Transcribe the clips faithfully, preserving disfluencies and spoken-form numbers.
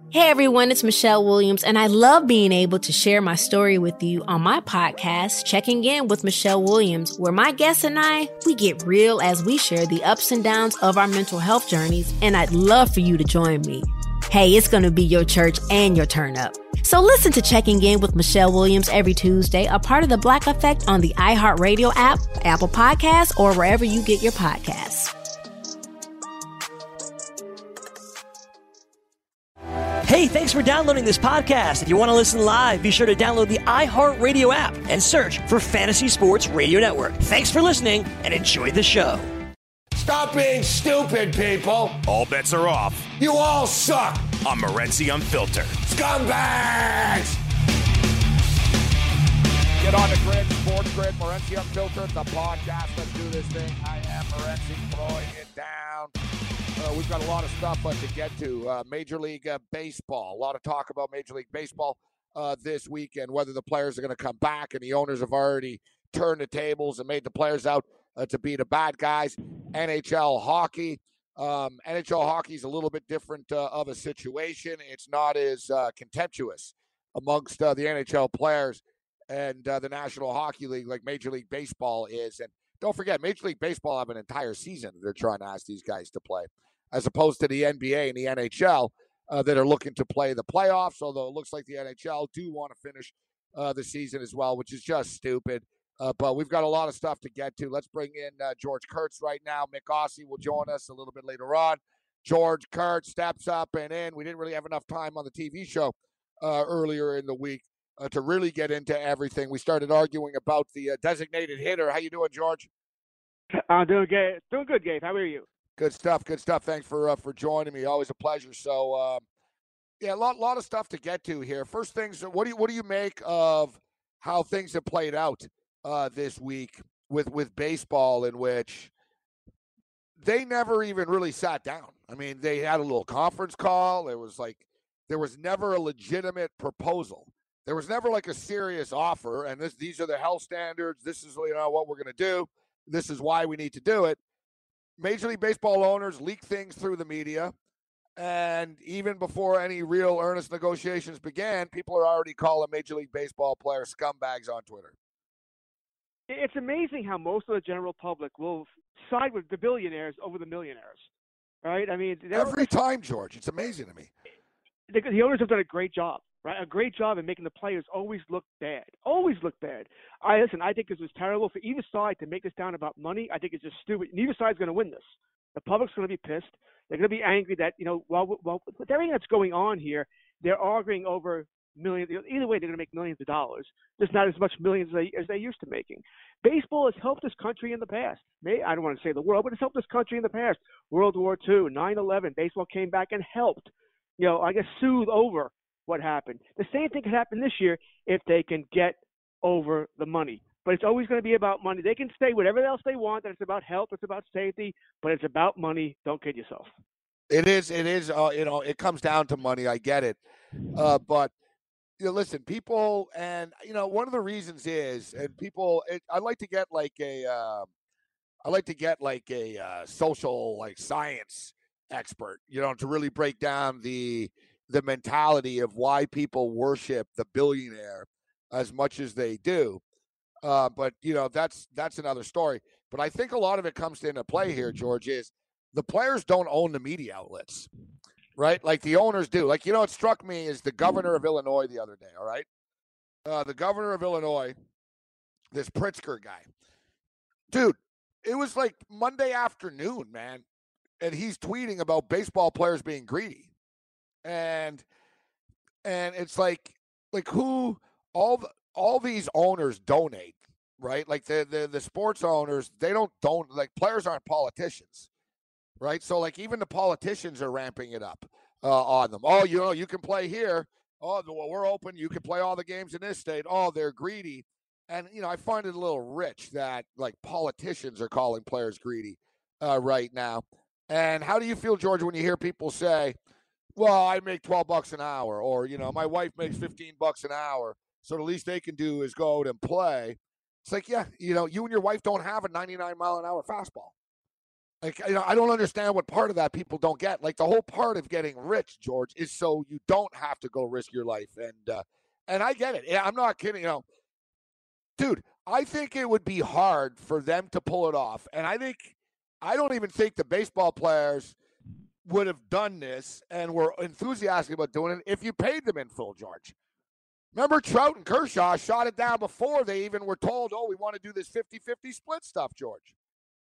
Hey everyone, it's Michelle Williams, and I love being able to share my story with you on my podcast, Checking In with Michelle Williams, where my guests and I, we get real as we share the ups and downs of our mental health journeys, and I'd love for you to join me. Hey, it's going to be your church and your turn up. So listen to Checking In with Michelle Williams every Tuesday, a part of the Black Effect on the iHeartRadio app, Apple Podcasts, or wherever you get your podcasts. Hey, thanks for downloading this podcast. If you want to listen live, be sure to download the iHeartRadio app and search for Fantasy Sports Radio Network. Thanks for listening and enjoy the show. Stop being stupid, people. All bets are off. You all suck. On Morency Unfiltered. Scumbags! Get on the grid, Sports Grid, Morency Unfiltered, the podcast. Let's do this thing. I am Morency, throwing it down. Uh, we've got a lot of stuff uh, to get to. Uh, Major League uh, Baseball. A lot of talk about Major League Baseball uh, this weekend, whether the players are going to come back, and the owners have already turned the tables and made the players out uh, to be the bad guys. N H L hockey. Um, N H L hockey is a little bit different uh, of a situation. It's not as uh, contemptuous amongst uh, the N H L players and uh, the National Hockey League like Major League Baseball is. And don't forget, Major League Baseball have an entire season they're trying to ask these guys to play, as opposed to the N B A and the N H L uh, that are looking to play the playoffs, although it looks like the N H L do want to finish uh, the season as well, which is just stupid. Uh, but we've got a lot of stuff to get to. Let's bring in uh, George Kurtz right now. Mick Aussie will join us a little bit later on. George Kurtz steps up and in. We didn't really have enough time on the T V show uh, earlier in the week uh, to really get into everything. We started arguing about the uh, designated hitter. How you doing, George? I'm doing good. Doing good, Gabe. How are you? Good stuff. Good stuff. Thanks for uh, for joining me. Always a pleasure. So, uh, yeah, a lot lot of stuff to get to here. First things, what do you what do you make of how things have played out uh, this week with with baseball, in which they never even really sat down? I mean, they had a little conference call. It was like there was never a legitimate proposal. There was never like a serious offer. And this these are the health standards. This is you know what we're going to do. This is why we need to do it. Major League Baseball owners leak things through the media, and even before any real earnest negotiations began, people are already calling Major League Baseball players scumbags on Twitter. It's amazing how most of the general public will side with the billionaires over the millionaires, right? I mean, every time, George, it's amazing to me. The, the owners have done a great job, right? A great job in making the players always look bad, always look bad. I listen. I think this was terrible for either side to make this down about money. I think it's just stupid. Neither side's going to win this. The public's going to be pissed. They're going to be angry that you know, while, while with everything that's going on here, they're arguing over millions. Either way, they're going to make millions of dollars. Just not as much millions as they, as they used to making. Baseball has helped this country in the past. May I don't want to say the world, but it's helped this country in the past. World War Two, nine eleven, baseball came back and helped. You know, I guess soothe over what happened. The same thing could happen this year if they can get over the money. But it's always going to be about money. They can say whatever else they want, that it's about health, it's about safety, but it's about money. Don't kid yourself. It is. It is. Uh, you know, it comes down to money. I get it. Uh, but, you know, listen, people, and, you know, one of the reasons is, and people, it, I like to get like a, uh, I like to get like a uh, social, like science expert, you know, to really break down the, the mentality of why people worship the billionaire as much as they do. Uh, but, you know, that's that's another story. But I think a lot of it comes into play here, George, is the players don't own the media outlets, right? Like the owners do. Like, you know, it struck me as the governor of Illinois the other day, all right? Uh, the governor of Illinois, this Pritzker guy. Dude, it was like Monday afternoon, man, and he's tweeting about baseball players being greedy. And and it's like like who all the, all these owners donate, right? Like the, the the sports owners, they don't don't like players aren't politicians, right? So like even the politicians are ramping it up uh, on them. Oh, you know, you can play here. Oh, well, we're open. You can play all the games in this state. Oh, they're greedy. And you know, I find it a little rich that like politicians are calling players greedy uh, right now. And how do you feel, George, when you hear people say, well, I make twelve bucks an hour, or, you know, my wife makes fifteen bucks an hour, so the least they can do is go out and play. It's like, yeah, you know, you and your wife don't have a ninety-nine mile an hour fastball. Like, you know, I don't understand what part of that people don't get. Like, the whole part of getting rich, George, is so you don't have to go risk your life. And uh, and I get it. Yeah, I'm not kidding. You know, dude, I think it would be hard for them to pull it off. And I think I don't even think the baseball players would have done this and were enthusiastic about doing it if you paid them in full, George. Remember, Trout and Kershaw shot it down before they even were told, oh, we want to do this fifty-fifty split stuff, George.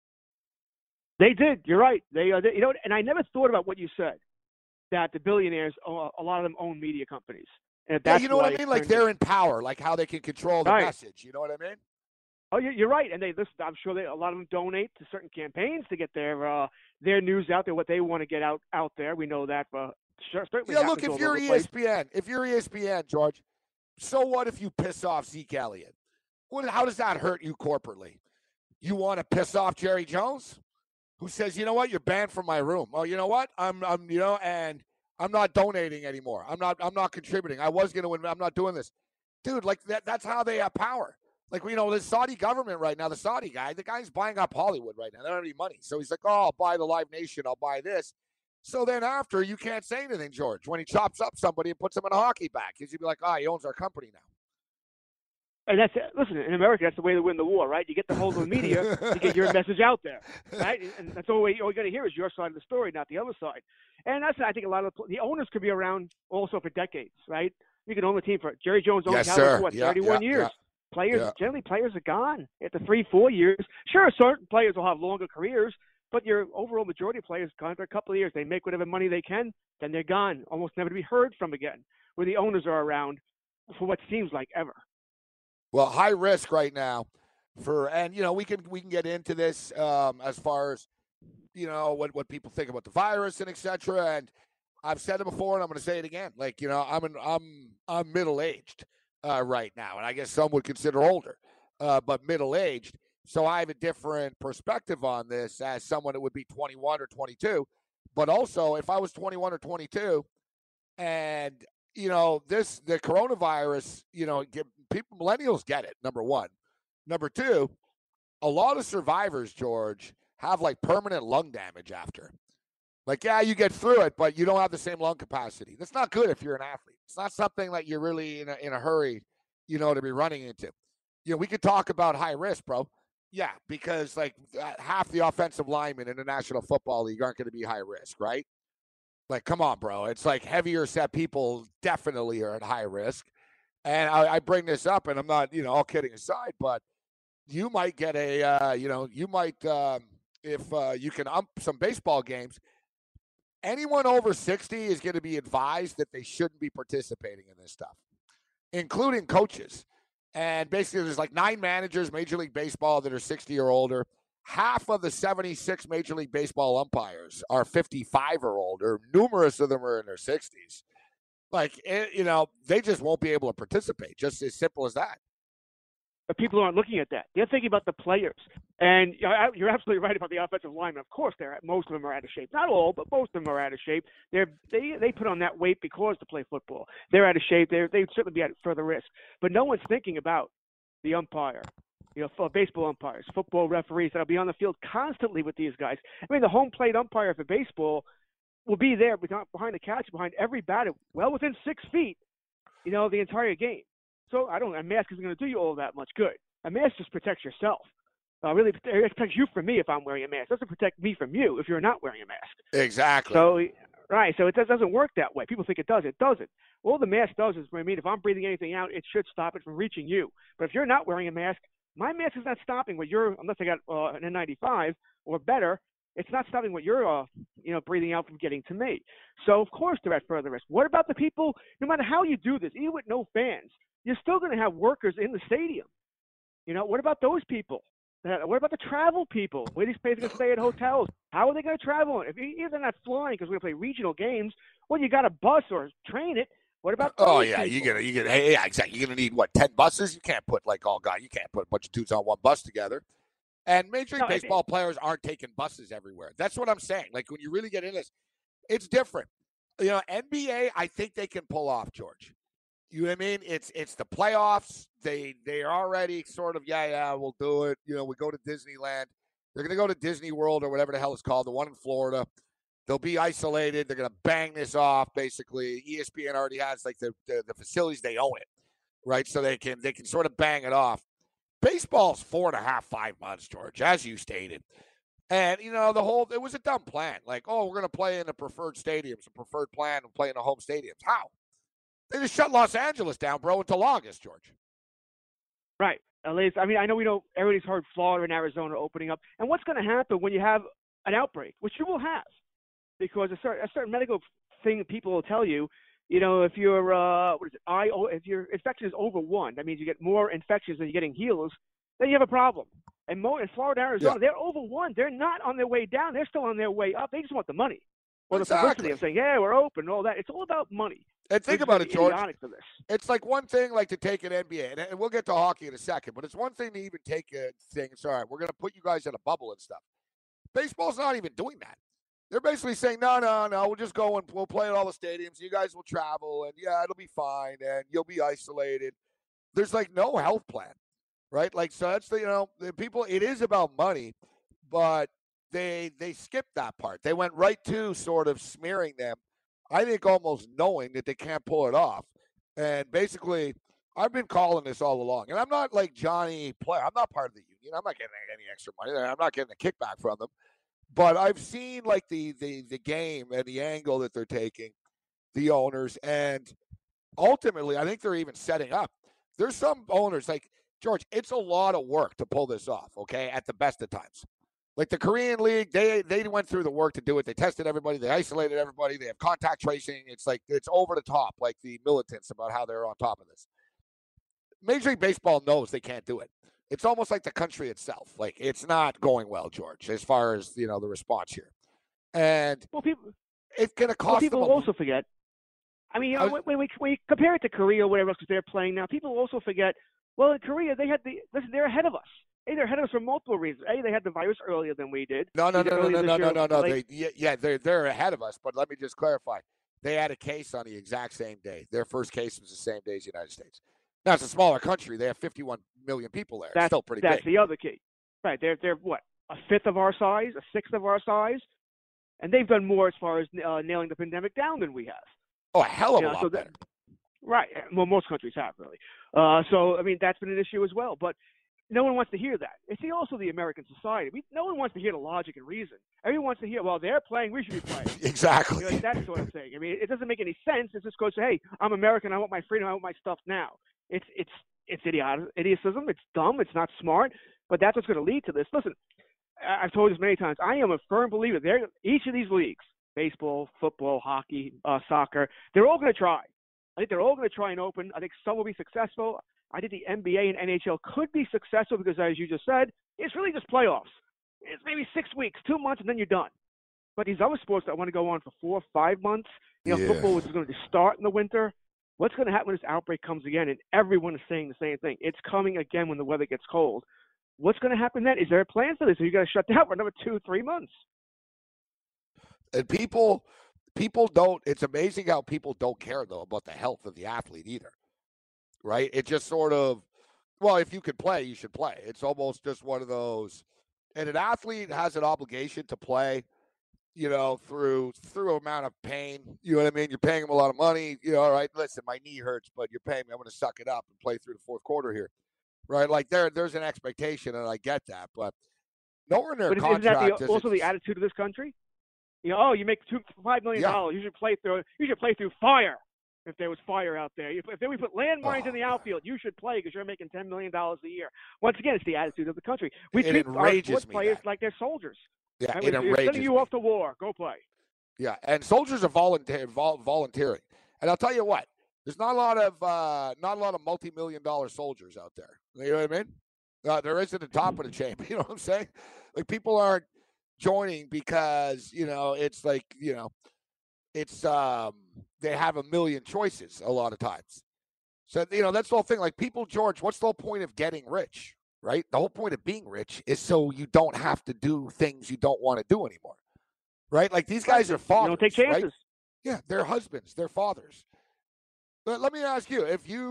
They did. You're right. They, uh, they, you know, and I never thought about what you said, that the billionaires, uh, a lot of them own media companies. And Yeah, you know what I mean? Like, they're in power, like how they can control the right. message. You know what I mean? Oh, you're right. And they listen. I'm sure they, a lot of them donate to certain campaigns to get their uh, their news out there, what they want to get out, out there. We know that. But sure, certainly Yeah, look, if you're E E S P N, if you're E S P N, George, so what if you piss off Zeke Elliott? What, how does that hurt you corporately? You want to piss off Jerry Jones, who says, you know what, you're banned from my room. Oh, you know what, I'm, I'm, you know, and I'm not donating anymore. I'm not, I'm not contributing. I was going to win. I'm not doing this, dude. Like that. That's how they have power. Like, you know, the Saudi government right now, the Saudi guy, the guy's buying up Hollywood right now. They don't have any money. So he's like, oh, I'll buy the Live Nation. I'll buy this. So then after, you can't say anything, George, when he chops up somebody and puts them in a hockey bag. Because you'd be like, ah, oh, he owns our company now. And that's listen, in America, that's the way to win the war, right? You get the hold of the media to get your message out there, right? And that's all we all you got to hear is your side of the story, not the other side. And that's I think a lot of the owners could be around also for decades, right? You can own the team for Jerry Jones owns yes, Cowboys for what, yeah, thirty-one yeah, years. Yeah. Players Yeah. generally players are gone after three, four years. Sure, certain players will have longer careers, but your overall majority of players gone for a couple of years. They make whatever money they can, then they're gone, almost never to be heard from again. Where the owners are around for what seems like ever. Well, high risk right now for, and you know, we can we can get into this um, as far as you know what what people think about the virus and et cetera. And I've said it before, and I'm going to say it again. Like, you know, I'm an, I'm I'm middle aged uh, right now, and I guess some would consider older, uh, but middle aged. So I have a different perspective on this as someone that would be twenty-one or twenty-two. But also, if I was twenty-one or twenty-two, and you know, this the coronavirus, you know, get, people millennials get it. Number one, number two, a lot of survivors, George, have like permanent lung damage after. Like, yeah, you get through it, but you don't have the same lung capacity. That's not good if you're an athlete. It's not something that you're really in a, in a hurry, you know, to be running into. You know, we could talk about high risk, bro. Yeah, because like half the offensive linemen in the National Football League aren't going to be high risk, right? Like, come on, bro. It's like heavier set people definitely are at high risk. And I, I bring this up, and I'm not, you know, all kidding aside, but you might get a, uh, you know, you might, um, if uh, you can ump some baseball games, anyone over sixty is going to be advised that they shouldn't be participating in this stuff, including coaches. And basically, there's like nine managers, Major League Baseball, that are sixty or older. Half of the seventy-six Major League Baseball umpires are fifty-five or older. Numerous of them are in their sixties. Like, it, you know, they just won't be able to participate. Just as simple as that. But people aren't looking at that. They're thinking about the players. And you know, you're absolutely right about the offensive linemen. Of course, they're most of them are out of shape. Not all, but most of them are out of shape. They're, they they put on that weight because to play football. They're out of shape. They're, they'd certainly be at further risk. But no one's thinking about the umpire, you know, for baseball umpires, football referees that'll be on the field constantly with these guys. I mean, the home plate umpire for baseball will be there behind the catch, behind every batter, well within six feet, you know, the entire game. So I don't. A mask isn't going to do you all that much good. A mask just protects yourself. Uh, really, it protects you from me if I'm wearing a mask. It doesn't protect me from you if you're not wearing a mask. Exactly. So, right. So it doesn't work that way. People think it does. It doesn't. All the mask does is, I mean, if I'm breathing anything out, it should stop it from reaching you. But if you're not wearing a mask, my mask is not stopping what you're, unless I got uh, an N ninety-five or better, it's not stopping what you're, uh, you know, breathing out from getting to me. So, of course, they're at further risk. What about the people, no matter how you do this, even with no fans, you're still going to have workers in the stadium. You know, what about those people? Uh, what about the travel people? Where these players are going to stay at hotels? How are they going to travel? If either they're not flying because we're going to play regional games, well, you got a bus or train it. What about those Oh yeah, people? you're gonna you gonna hey, yeah, exactly. You're gonna need what, ten buses? You can't put like all guys. You can't put a bunch of dudes on one bus together. And Major League No, Baseball it, players aren't taking buses everywhere. That's what I'm saying. Like, when you really get into this, it's different. You know, N B A, I think they can pull off, George. You know what I mean? It's it's the playoffs. They they are already sort of, yeah, yeah, we'll do it. You know, we go to Disneyland. They're going to go to Disney World or whatever the hell it's called, the one in Florida. They'll be isolated. They're going to bang this off, basically. E S P N already has, like, the, the, the facilities. They own it, right? So they can they can sort of bang it off. Baseball's four and a half, five months, George, as you stated. And, you know, the whole – it was a dumb plan. Like, oh, we're going to play in the preferred stadiums, a preferred plan, and play in the home stadiums. How? They just shut Los Angeles down, bro, until August, George. Right. At least, I mean, I know we know everybody's heard Florida and Arizona opening up. And what's going to happen when you have an outbreak, which you will have, because a certain, a certain medical thing people will tell you, you know, if your uh, what is it, I O, if your infection is over one, that means you get more infections than you're getting heals, then you have a problem. And more in Florida, Arizona, yeah. they're over one. They're not on their way down. They're still on their way up. They just want the money. Or exactly. the publicity of saying, yeah, we're open and all that. It's all about money. And think about it, George. For this. It's like one thing like to take an N B A, and we'll get to hockey in a second, but it's one thing to even take a thing. It's all right, we're going to put you guys in a bubble and stuff. Baseball's not even doing that. They're basically saying, no, no, no, we'll just go and we'll play at all the stadiums. You guys will travel, and, yeah, it'll be fine, and you'll be isolated. There's, like, no health plan, right? Like, so that's the, you know, the people, it is about money, but they they skipped that part. They went right to sort of smearing them. I think almost knowing that they can't pull it off. And basically, I've been calling this all along. And I'm not like Johnny Player. I'm not part of the union. I'm not getting any extra money. I'm not getting a kickback from them. But I've seen like the the the game and the angle that they're taking, the owners. And ultimately, I think they're even setting up. There's some owners, like, George, it's a lot of work to pull this off, okay, at the best of times. Like the Korean League, they they went through the work to do it. They tested everybody. They isolated everybody. They have contact tracing. It's like it's over the top, like the militants about how they're on top of this. Major League Baseball knows they can't do it. It's almost like the country itself. Like, it's not going well, George, as far as, you know, the response here. And well, people, it's going to cost well, people them a, also forget. I mean, you know, was, when, we, when we compare it to Korea or whatever else they're playing now, people also forget, well, in Korea, they had the – listen, they're ahead of us. Hey, they're ahead of us for multiple reasons. A, they had the virus earlier than we did. No, no, no, no, no, no, no, no, no. They, yeah, yeah, they're they're ahead of us. But let me just clarify: they had a case on the exact same day. Their first case was the same day as the United States. Now it's a smaller country. They have fifty-one million people there. That's still pretty that's big. That's the other key, right? They're they're what, a fifth of our size, a sixth of our size, and they've done more as far as uh, nailing the pandemic down than we have. Oh, a hell of you a know, lot so better. That, right. Well, most countries have really. Uh, so I mean, that's been an issue as well, but. No one wants to hear that. It's also the American society. We, no one wants to hear the logic and reason. Everyone wants to hear, well, they're playing, we should be playing. Exactly. You know, like that sort of thing. I mean, it doesn't make any sense. It just goes, hey, I'm American. I want my freedom. I want my stuff now. It's it's it's idiot, idiotism. It's dumb. It's not smart. But that's what's going to lead to this. Listen, I've told you this many times. I am a firm believer. They're, each of these leagues, baseball, football, hockey, uh, soccer, they're all going to try. I think they're all going to try and open. I think some will be successful. I think the N B A and N H L could be successful because, as you just said, it's really just playoffs. It's maybe six weeks, two months, and then you're done. But these other sports that want to go on for four, five months, you know, yeah. football is going to start in the winter. What's going to happen when this outbreak comes again? And everyone is saying the same thing. It's coming again when the weather gets cold. What's going to happen then? Is there a plan for this? Are you going to shut down for another two, three months? And people, people don't. It's amazing how people don't care though about the health of the athlete either. Right? It just sort of, well, if you could play, you should play. It's almost just one of those. And an athlete has an obligation to play, you know, through through amount of pain. You know what I mean? You're paying them a lot of money. You know, all right, listen, my knee hurts, but you're paying me. I'm going to suck it up and play through the fourth quarter here. Right? Like there, there's an expectation, and I get that. But nowhere in their but contract. Isn't that the, does also it, the attitude of this country? You know, oh, you make two, five million dollars. Yeah. You should play through. You should play through fire. If there was fire out there, if, if we put landmines oh, in the outfield, you should play because you're making ten million dollars a year. Once again, it's the attitude of the country. We it treat our sports players that. like they're soldiers. Yeah, right? it We're enrages sending you me. off to war. Go play. Yeah, and soldiers are volunteer, vol- volunteering. And I'll tell you what, there's not a lot of uh, not a lot of multi-million dollar soldiers out there. You know what I mean? Uh, there is at the top of the chain. You know what I'm saying? Like people aren't joining because you know it's like you know it's um, they have a million choices a lot of times. So you know that's the whole thing. Like people, George, what's the whole point of getting rich? Right? The whole point of being rich is so you don't have to do things you don't want to do anymore. Right? Like these guys are fathers. You don't take chances. Right? Yeah, they're husbands, they're fathers. But let me ask you, if you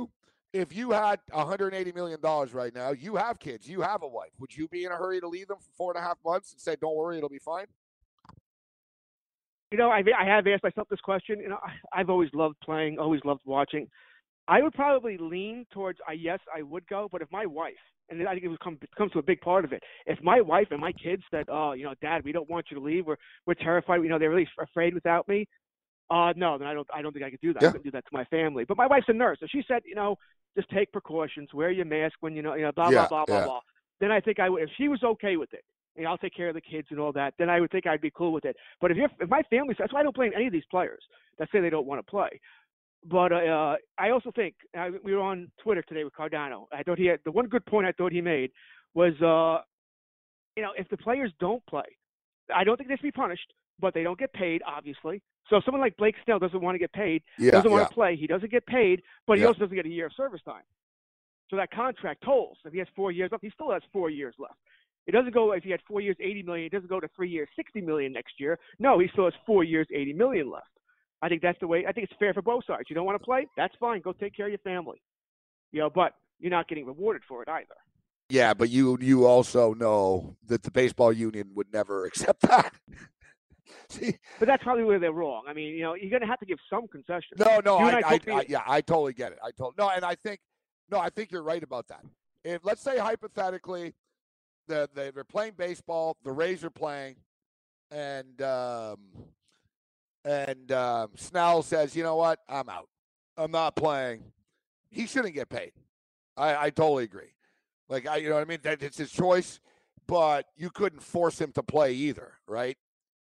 if you had one hundred eighty million dollars right now, you have kids, you have a wife, would you be in a hurry to leave them for four and a half months and say, don't worry, it'll be fine? You know, I, I have asked myself this question. You know, I, I've always loved playing, always loved watching. I would probably lean towards, uh, yes, I would go. But if my wife, and I think it would come, it comes to a big part of it, if my wife and my kids said, oh, you know, Dad, we don't want you to leave. We're, we're terrified. You know, they're really afraid without me. Uh, no, then I don't, I don't think I could do that. Yeah. I couldn't do that to my family. But my wife's a nurse. So she said, you know, just take precautions, wear your mask when, you know, you know, blah, yeah, blah, blah, yeah. blah, blah. Then I think I would, if she was okay with it, you know, I'll take care of the kids and all that, then I would think I'd be cool with it. But if you're, if my family, that's why I don't blame any of these players that say they don't want to play. But uh, I also think, uh, we were on Twitter today with Cardano. I thought he had, the one good point I thought he made was, uh, you know, if the players don't play, I don't think they should be punished, but they don't get paid, obviously. So if someone like Blake Snell doesn't want to get paid, Yeah, doesn't want yeah. to play, he doesn't get paid, but he Yeah. also doesn't get a year of service time. So that contract tolls. If he has four years left, he still has four years left. It doesn't go, if he had four years, eighty million, it doesn't go to three years, sixty million next year. No, he still has four years, eighty million left. I think that's the way, I think it's fair for both sides. You don't want to play? That's fine. Go take care of your family. You know, but you're not getting rewarded for it either. Yeah, but you you also know that the baseball union would never accept that. See, But that's probably where they're wrong. I mean, you know, you're going to have to give some concessions. no, no, You and I, I I, totally- I, yeah, I totally get it. I told no, and I think no, I think you're right about that. If let's say hypothetically, the, the they're playing baseball, the Rays are playing, and um, and um, Snell says, you know what, I'm out. I'm not playing. He shouldn't get paid. I, I totally agree. Like I, you know what I mean? That it's his choice, but you couldn't force him to play either, right?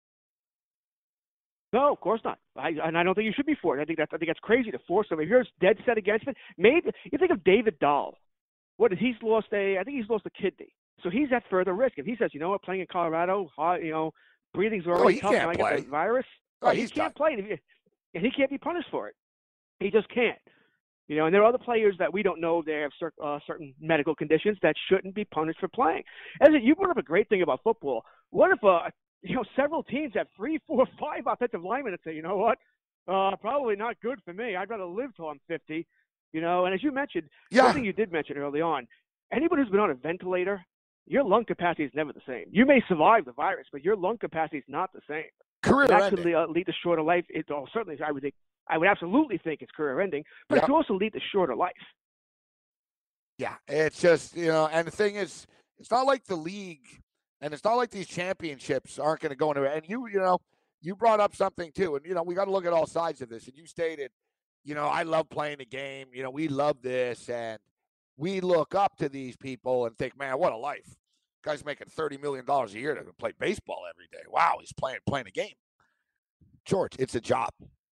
No, of course not. I, and I don't think you should be forced. I think that's I think that's crazy to force him. If you're dead set against it, maybe you think of David Dahl. What he's lost a, I think he's lost a kidney, so he's at further risk. If he says, you know what, playing in Colorado, hot, you know, breathing's already he tough, can't and I get play. the virus. Oh, Right, he he's can't done. play, and he- and he can't be punished for it. He just can't. You know, and there are other players that we don't know they have cer- uh, certain medical conditions that shouldn't be punished for playing. As you brought up a great thing about football. What if uh, you know, several teams have three, four, five offensive linemen that say, you know what, uh, probably not good for me. I'd rather live till I'm fifty. You know, and as you mentioned, Yeah. something you did mention early on, anybody who's been on a ventilator, your lung capacity is never the same. You may survive the virus, but your lung capacity is not the same. Career That ending. could lead, uh, lead to shorter life. It oh, certainly, I would think, I would absolutely think it's career ending, but Yeah. it could also lead to shorter life. Yeah, it's just, you know, and the thing is, it's not like the league, and it's not like these championships aren't going to go anywhere. And you, you know, you brought up something too, and, you know, we got to look at all sides of this. And you stated, you know, I love playing the game. You know, we love this. And we look up to these people and think, man, what a life. Guy's making thirty million dollars a year to play baseball every day. Wow, he's playing playing a game. George, it's a job.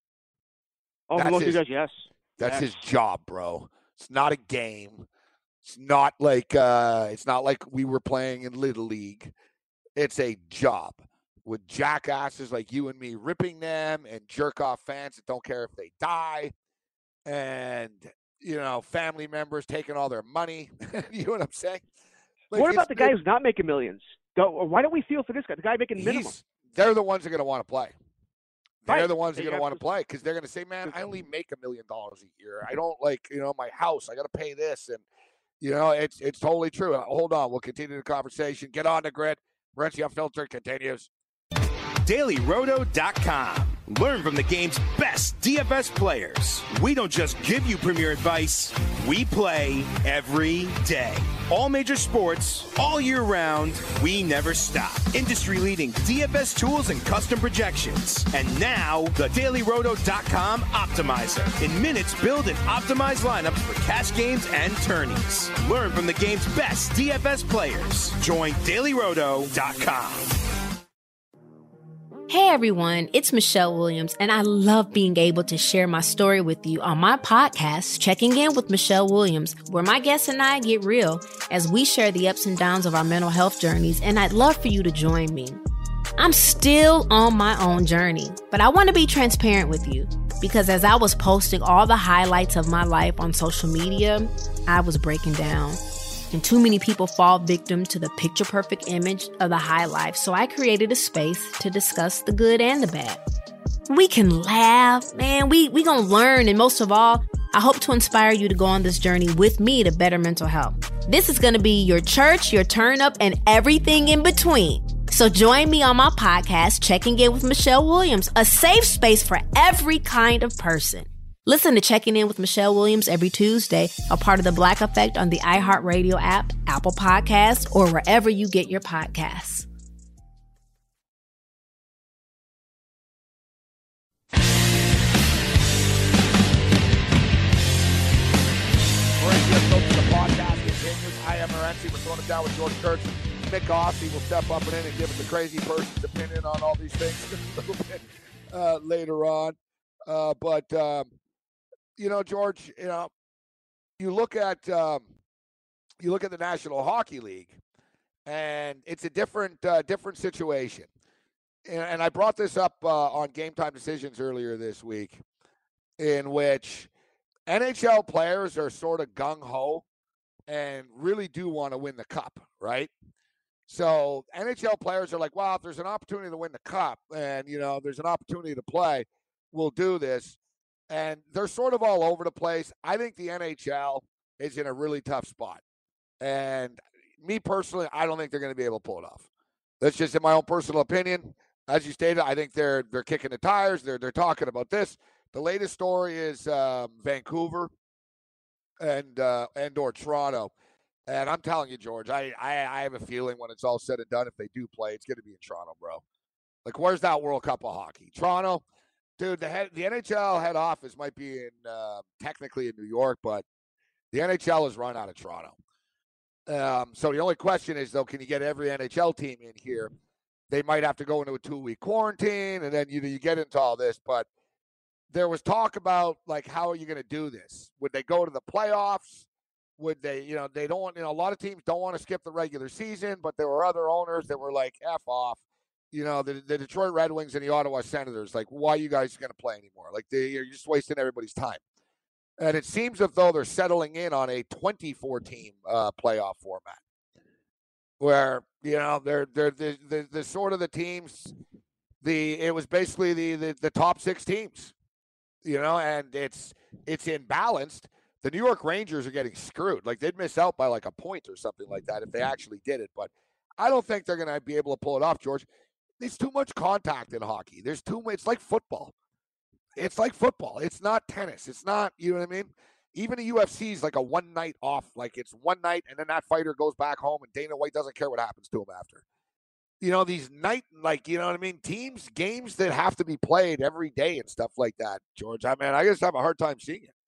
Oh, for That's most of his- you guys, yes. That's Yes. his job, bro. It's not a game. It's not like uh it's not like we were playing in Little League. It's a job with jackasses like you and me ripping them and jerk off fans that don't care if they die, and you know, family members taking all their money. You know what I'm saying? Like, What about it's- the guy who's not making millions? Go, why don't we feel for this guy? The guy making minimum. he's- they're the ones that are going to want to play. They're Right. the ones that are They going to have want to to- play because they're going to say, man, I only make a million dollars a year. I don't like, you know, my house. I got to pay this. And, you know, it's it's totally true. Uh, Hold on. We'll continue the conversation. Get on the grid. Renzi Unfiltered continues. Daily Roto dot com. Learn from the game's best D F S players. We don't just give you premier advice, we play every day. All major sports, all year round, we never stop. Industry-leading D F S tools and custom projections. And now, the Daily Roto dot com Optimizer. In minutes, build and optimize lineups for cash games and tourneys. Learn from the game's best D F S players. Join Daily Roto dot com. Hey everyone, it's Michelle Williams, and I love being able to share my story with you on my podcast, Checking In with Michelle Williams, where my guests and I get real as we share the ups and downs of our mental health journeys, and I'd love for you to join me. I'm still on my own journey, but I want to be transparent with you because as I was posting all the highlights of my life on social media, I was breaking down. And too many people fall victim to the picture-perfect image of the high life, so I created a space to discuss the good and the bad. We can laugh, man, we we gonna learn, and most of all, I hope to inspire you to go on this journey with me to better mental health. This is going to be your church, your turn up, and everything in between. So join me on my podcast, Checking In with Michelle Williams, a safe space for every kind of person. Listen to Checking In with Michelle Williams every Tuesday, a part of the Black Effect on the iHeartRadio app, Apple Podcasts, or wherever you get your podcasts. The podcast continues. I am Morency. We're throwing it down with George Kurtz. Nick Aussie will step up and in and give us a crazy person's opinion on all these things a little bit uh, later on. Uh, but, um, you know, George, you know, you look at um, you look at the National Hockey League, and it's a different uh, different situation. And, and I brought this up uh, on Game Time Decisions earlier this week, in which N H L players are sort of gung-ho and really do want to win the cup, right? So N H L players are like, well, if there's an opportunity to win the cup and, you know, there's an opportunity to play, we'll do this. And they're sort of all over the place. I think the N H L is in a really tough spot. And me personally, I don't think they're going to be able to pull it off. That's just in my own personal opinion. As you stated, I think they're they're kicking the tires. They're they're talking about this. The latest story is um, Vancouver and uh, and or Toronto. And I'm telling you, George, I, I I have a feeling when it's all said and done, if they do play, it's going to be in Toronto, bro. Like, where's that World Cup of hockey? Toronto, dude. The head, the N H L head office might be in uh, technically in New York, but the N H L is run out of Toronto. Um, so the only question is, though, can you get every N H L team in here? They might have to go into a two-week quarantine, and then you you get into all this. But there was talk about, like, how are you going to do this? Would they go to the playoffs? Would they, you know, they don't want, you know, a lot of teams don't want to skip the regular season, but there were other owners that were like, F off. You know, the, the Detroit Red Wings and the Ottawa Senators, like, why are you guys going to play anymore? Like, they, you're just wasting everybody's time. And it seems as though they're settling in on a twenty-four team uh, playoff format where, you know, they're, they're the, the, the sort of the teams, the, it was basically the, the, the top six teams, you know, and it's, it's imbalanced. The New York Rangers are getting screwed. Like, they'd miss out by like a point or something like that if they actually did it. But I don't think they're going to be able to pull it off, George. There's too much contact in hockey. There's too much. It's like football. It's like football. It's not tennis. It's not, you know what I mean? Even the U F C is like a one night off. Like, it's one night and then that fighter goes back home and Dana White doesn't care what happens to him after. You know, these night, like, you know what I mean? Teams, games that have to be played every day and stuff like that, George. I mean, I just have a hard time seeing it.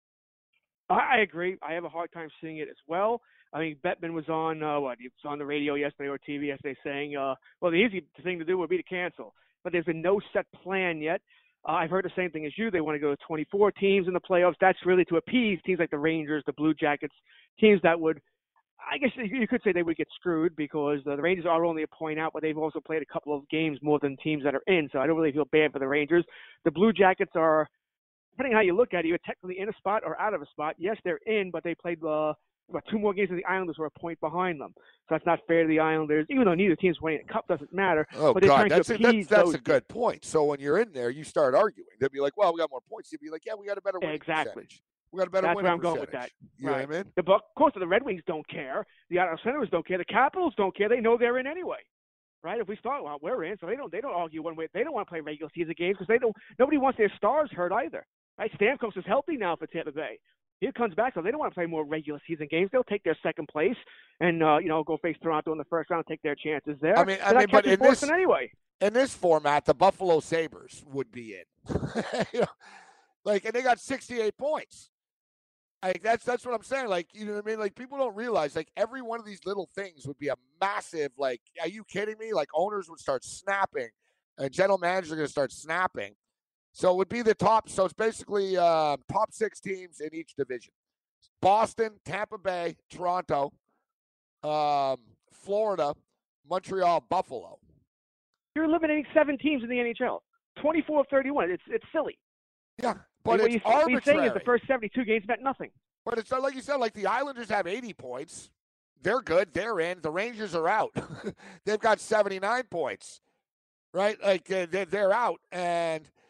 I agree. I have a hard time seeing it as well. I mean, Bettman was on uh, what? He was on the radio yesterday or T V yesterday saying, uh, well, the easy thing to do would be to cancel. But there's been no set plan yet. Uh, I've heard the same thing as you. They want to go to twenty-four teams in the playoffs. That's really to appease teams like the Rangers, the Blue Jackets, teams that would, I guess you could say they would get screwed because uh, the Rangers are only a point out, but they've also played a couple of games more than teams that are in. So I don't really feel bad for the Rangers. The Blue Jackets are, depending on how you look at it, you're technically in a spot or out of a spot. Yes, they're in, but they played uh, about two more games than the Islanders were a point behind them. So that's not fair to the Islanders. Even though neither team's winning the cup, doesn't matter. Oh, but God, that's, a, that's, that's a good teams. point. So when you're in there, you start arguing. They'll be like, well, we got more points. You'll be like, yeah, we got a better winning exactly. percentage. We got a better That's winning where I'm going percentage. with that. You right. know what I mean? The, of course, the Red Wings don't care. The Ottawa Senators don't care. The Capitals don't care. They know they're in anyway. Right? If we start, well, we're in, so they don't they don't argue one way. They don't want to play regular season games because they don't. Nobody wants their stars hurt either. Right? Stamkos is healthy now for Tampa Bay. He comes back, so they don't want to play more regular season games. They'll take their second place and uh, you know go face Toronto in the first round, take their chances there. I mean, I They're mean, but in this anyway, in this format, the Buffalo Sabres would be in. you know, like, and they got sixty-eight points. Like, that's that's what I'm saying. Like, you know what I mean? Like, people don't realize, like, every one of these little things would be a massive, like, are you kidding me? Like, owners would start snapping and general managers are going to start snapping. So it would be the top. So it's basically uh, top six teams in each division. Boston, Tampa Bay, Toronto, um, Florida, Montreal, Buffalo. You're eliminating seven teams in the N H L. twenty-four of thirty-one. It's it's silly. Yeah, but what it's you, arbitrary. What you're saying is the first seventy-two games meant nothing. But it's not like you said, like the Islanders have eighty points. They're good. They're in. The Rangers are out. They've got seventy-nine points, right? Like, uh, they're, they're out. And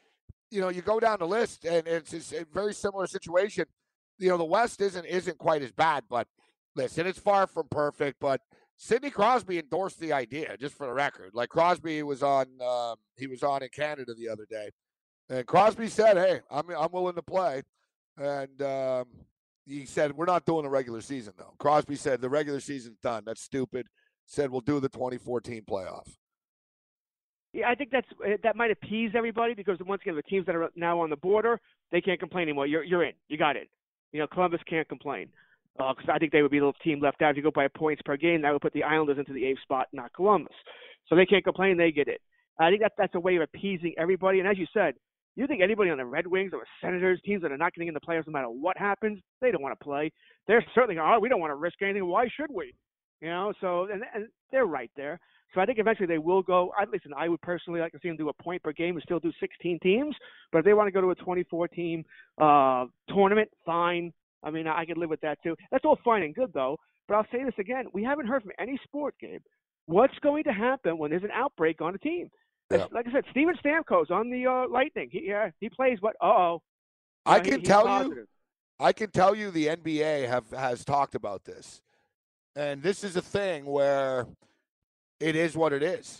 you know, you go down the list, and it's, it's a very similar situation. You know, the West isn't isn't quite as bad, but listen, it's far from perfect. But Sidney Crosby endorsed the idea, just for the record. Like Crosby was on, um, he was on in Canada the other day, and Crosby said, "Hey, I'm I'm willing to play," and um, he said, "We're not doing the regular season though." Crosby said, "The regular season's done. That's stupid." Said, "We'll do the twenty fourteen playoff." Yeah, I think that's that might appease everybody because once again, the teams that are now on the border, they can't complain anymore. You're you're in. You got it. You know, Columbus can't complain because uh, I think they would be the team left out. If you go by points per game, that would put the Islanders into the eighth spot, not Columbus. So they can't complain. They get it. I think that that's a way of appeasing everybody. And as you said, you think anybody on the Red Wings or Senators, teams that are not getting in the playoffs no matter what happens, they don't want to play. They're certainly, oh, we don't want to risk anything. Why should we? You know, so, and, and they're right there. So I think eventually they will go. I listen. I would personally like to see them do a point per game and still do sixteen teams. But if they want to go to a twenty-four team uh, tournament, fine. I mean, I could live with that too. That's all fine and good though. But I'll say this again: we haven't heard from any sport, Gabe. What's going to happen when there's an outbreak on a team? Yeah. Like I said, Steven Stamkos on the uh, Lightning. He yeah, he plays what? Uh oh. I can he, tell you. I can tell you the N B A have has talked about this, and this is a thing where. It is what it is.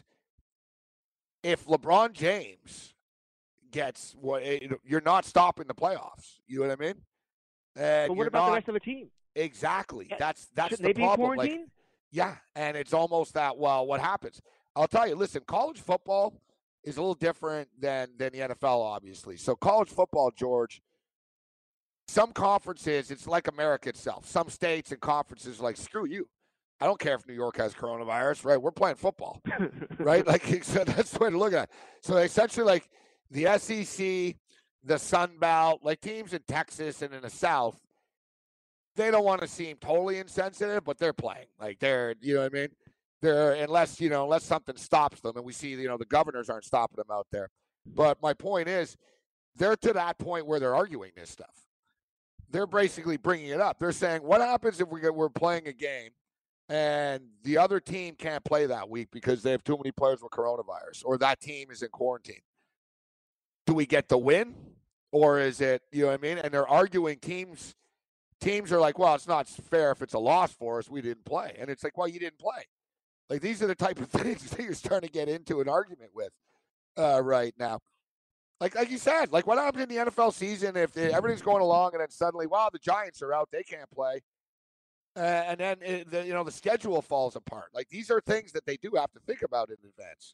If LeBron James gets what you're not stopping the playoffs. You know what I mean? And but what about not, the rest of the team? Exactly. That's that's Shouldn't the they problem. Be quarantined? Like, yeah, and it's almost that. Well, what happens? I'll tell you. Listen, college football is a little different than than the N F L, obviously. So college football, George. Some conferences, it's like America itself. Some states and conferences are like, screw you. I don't care if New York has coronavirus, right? We're playing football, right? Like, so that's the way to look at it. So essentially, like the S E C, the Sun Belt, like teams in Texas and in the South, they don't want to seem totally insensitive, but they're playing. Like they're, you know what I mean? They're unless you know, unless something stops them, and we see, you know, the governors aren't stopping them out there. But my point is, they're to that point where they're arguing this stuff. They're basically bringing it up. They're saying, what happens if we get, we're playing a game? And the other team can't play that week because they have too many players with coronavirus, or that team is in quarantine. Do we get the win, or is it, you know what I mean? And they're arguing. Teams teams are like, well, it's not fair if it's a loss for us. We didn't play. And it's like, well, you didn't play. Like, these are the type of things that you're starting to get into an argument with uh, right now. Like like you said, like what happens in the N F L season if everything's going along and then suddenly, wow, the Giants are out. They can't play. Uh, and then, it, the, you know, the schedule falls apart. Like, these are things that they do have to think about in advance.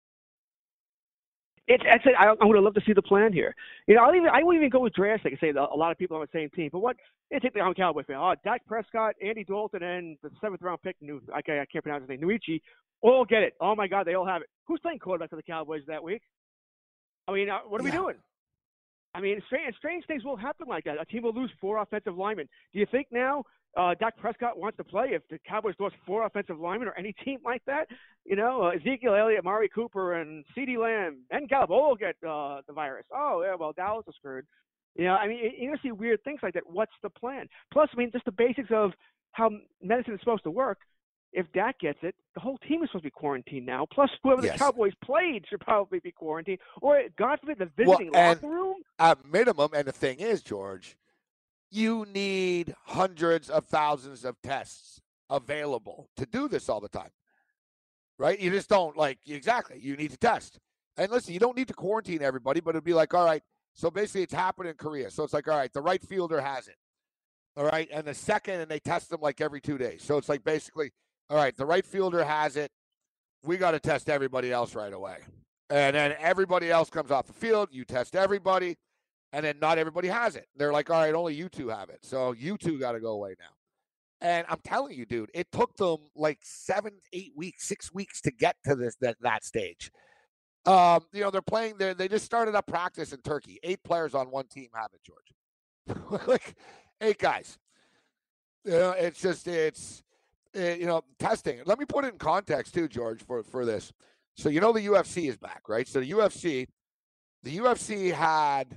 It's, it's I, I would love to see the plan here. You know, I'll even, I won't even go with drastic and say that a lot of people on the same team. But what, it's take the I'm a Cowboy fan. Oh, Dak Prescott, Andy Dalton, and the seventh round pick, New, I, I can't pronounce his name, Nuichi, all get it. Oh, my God, they all have it. Who's playing quarterback for the Cowboys that week? I mean, uh, what are yeah. we doing? I mean, strange, strange things will happen like that. A team will lose four offensive linemen. Do you think now uh, Dak Prescott wants to play if the Cowboys lost four offensive linemen or any team like that? You know, uh, Ezekiel Elliott, Amari Cooper, and CeeDee Lamb and Gallup all get uh, the virus. Oh, yeah, well, Dallas is screwed. You know, I mean, you're going to see weird things like that. What's the plan? Plus, I mean, just the basics of how medicine is supposed to work. If Dak gets it, the whole team is supposed to be quarantined now. Plus, whoever yes. the Cowboys played should probably be quarantined. Or, God forbid, the visiting well, locker room. At minimum, and the thing is, George, you need hundreds of thousands of tests available to do this all the time. Right? You just don't, like, exactly. You need to test. And listen, you don't need to quarantine everybody, but it'd be like, all right, so basically it's happened in Korea. So it's like, all right, the right fielder has it. All right, and the second, and they test them like every two days. So it's like basically, all right, the right fielder has it. We got to test everybody else right away. And then everybody else comes off the field. You test everybody, and then not everybody has it. They're like, all right, only you two have it. So you two got to go away now. And I'm telling you, dude, it took them like seven, eight weeks, six weeks to get to this that, that stage. Um, you know, they're playing there. They just started up practice in Turkey. Eight players on one team have it, George. Like eight guys. You know, it's just, it's, it, you know, testing. Let me put it in context too, George, for, for this. So, you know, the U F C is back, right? So the U F C, the U F C had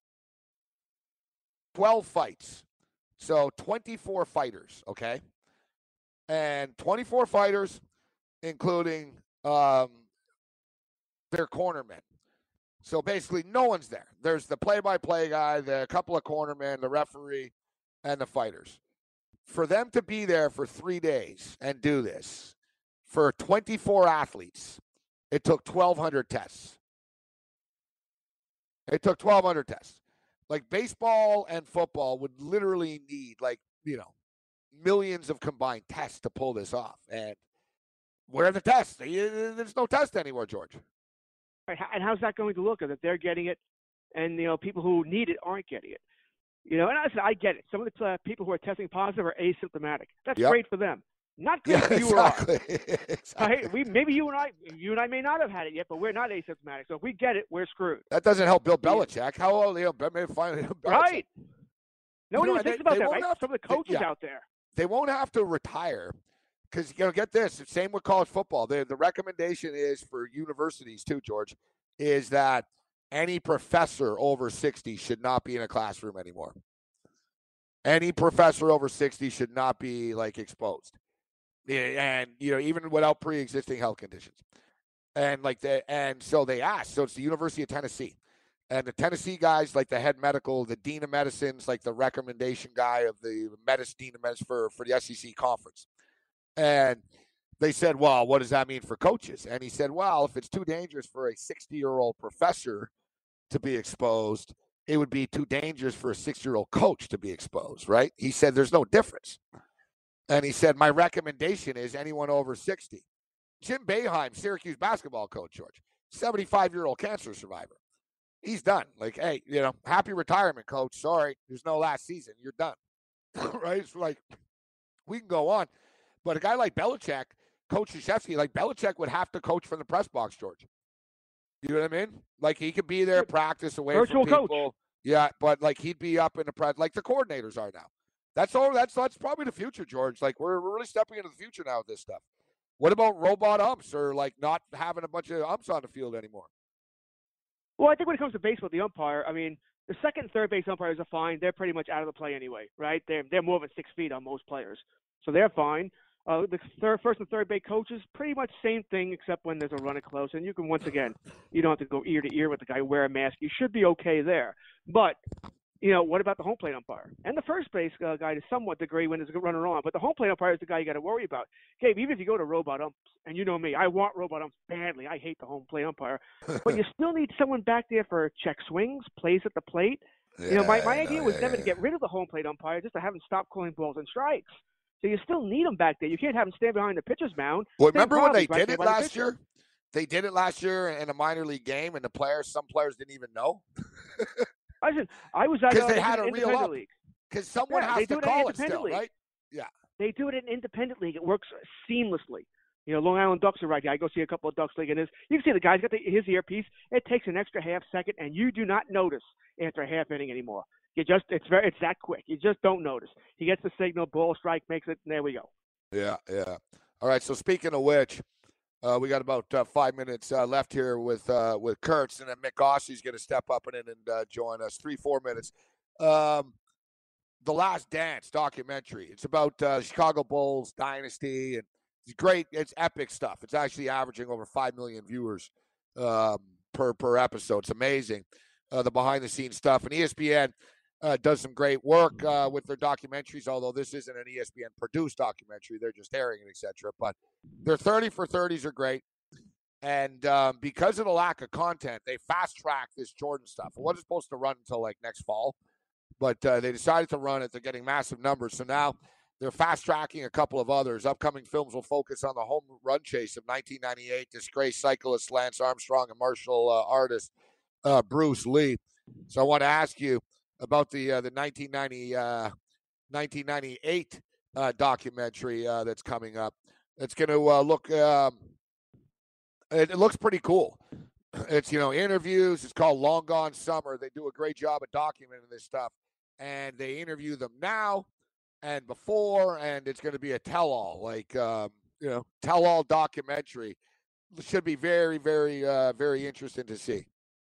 twelve fights. So twenty-four fighters, okay? And twenty-four fighters, including um, their cornermen. So basically, no one's there. There's the play-by-play guy, the couple of cornermen, the referee, and the fighters. For them to be there for three days and do this, for twenty-four athletes, it took twelve hundred tests. It took twelve hundred tests. Like baseball and football would literally need, like, you know, millions of combined tests to pull this off. And where are the tests? There's no test anymore, George. Right. And how's that going to look if they're getting it and, you know, people who need it aren't getting it? You know, and I said, I get it. Some of the uh, people who are testing positive are asymptomatic. That's yep. great for them. Not good yeah, for you exactly. or I. exactly. Right? We, maybe you and I, you and I may not have had it yet, but we're not asymptomatic. So if we get it, we're screwed. That doesn't help Bill Belichick. How old? You know, maybe finally, Bill Belichick. Right. No one you even know, thinks they, about they that, right? Have, Some of the coaches they, yeah. out there. They won't have to retire because, you know, get this. Same with college football. The, the recommendation is for universities too, George, is that any professor over sixty should not be in a classroom anymore. Any professor over sixty should not be, like, exposed. And, you know, even without pre-existing health conditions. And, like, the, and so they asked. So it's the University of Tennessee. And the Tennessee guys, like the head medical, the dean of medicines, like the recommendation guy of the medicine, dean of medicine for, for the S E C conference. And they said, well, what does that mean for coaches? And he said, well, if it's too dangerous for a sixty-year-old professor to be exposed, it would be too dangerous for a six-year-old coach to be exposed, right? He said there's no difference. And he said, my recommendation is anyone over sixty. Jim Boeheim, Syracuse basketball coach, George, seventy-five-year-old cancer survivor. He's done. Like, hey, you know, happy retirement, coach. Sorry, there's no last season. You're done. Right? It's like, we can go on. But a guy like Belichick, Coach Krzyzewski, like Belichick would have to coach from the press box, George. You know what I mean? Like, he could be there, practice away Virtual from people. coach. Yeah, but, like, he'd be up in the press, like the coordinators are now. That's all. That's that's probably the future, George. Like, we're, we're really stepping into the future now with this stuff. What about robot umps or, like, not having a bunch of umps on the field anymore? Well, I think when it comes to baseball, the umpire, I mean, the second and third base umpires are fine. They're pretty much out of the play anyway, right? They're they're more than six feet on most players, so they're fine. Uh, the third, first and third base coaches, pretty much same thing, except when there's a running close. And you can, once again, you don't have to go ear to ear with the guy, wear a mask. You should be okay there. But, you know, what about the home plate umpire? And the first base uh, guy to somewhat degree when there's a runner on. But the home plate umpire is the guy you got to worry about. Gabe, even if you go to robot umps, and you know me, I want robot umps badly. I hate the home plate umpire. But you still need someone back there for check swings, plays at the plate. Yeah, you know, my, my know, idea was yeah, never yeah. to get rid of the home plate umpire, just to have him stop calling balls and strikes. So you still need them back there. You can't have them stand behind the pitcher's mound. Well, Same remember when they problem, right did it there by the last pitcher. year? They did it last year in a minor league game, and the players, some players didn't even know. I said, I was at 'Cause uh, they it was had an to reel independent up. league. Because someone Yeah, has they to do it call it independent still, league. right? Yeah. They do it in independent league. It works seamlessly. You know, Long Island Ducks are right here. I go see a couple of Ducks league, and his, you can see the guy's got the, his earpiece. It takes an extra half second, and you do not notice after a half inning anymore. You just it's very it's that quick. You just don't notice. He gets the signal, ball strike, makes it, and there we go. Yeah, yeah. All right, so speaking of which, uh, we got about uh, five minutes uh, left here with uh, with Kurtz, and then Mick Gossie's going to step up and in and uh, join us. Three, four minutes. Um, The Last Dance documentary. It's about uh, Chicago Bulls dynasty, and it's great. It's epic stuff. It's actually averaging over five million viewers um, per per episode. It's amazing, uh, the behind-the-scenes stuff. And E S P N uh, does some great work uh, with their documentaries, although this isn't an E S P N-produced documentary. They're just airing it, et cetera. But their thirty for thirties are great. And um, because of the lack of content, they fast-track this Jordan stuff. It wasn't supposed to run until, like, next fall. But uh, they decided to run it. They're getting massive numbers. So now they're fast-tracking a couple of others. Upcoming films will focus on the home run chase of nineteen ninety-eight, disgraced cyclist Lance Armstrong and martial uh, artist uh, Bruce Lee. So I want to ask you about the uh, the nineteen ninety, uh, nineteen ninety-eight uh, documentary uh, that's coming up. It's going to uh, look um, – it, it looks pretty cool. It's, you know, interviews. It's called Long Gone Summer. They do a great job of documenting this stuff. And they interview them now and before, and it's going to be a tell-all, like, um, you know, tell-all documentary. It should be very, very, uh, very interesting to see.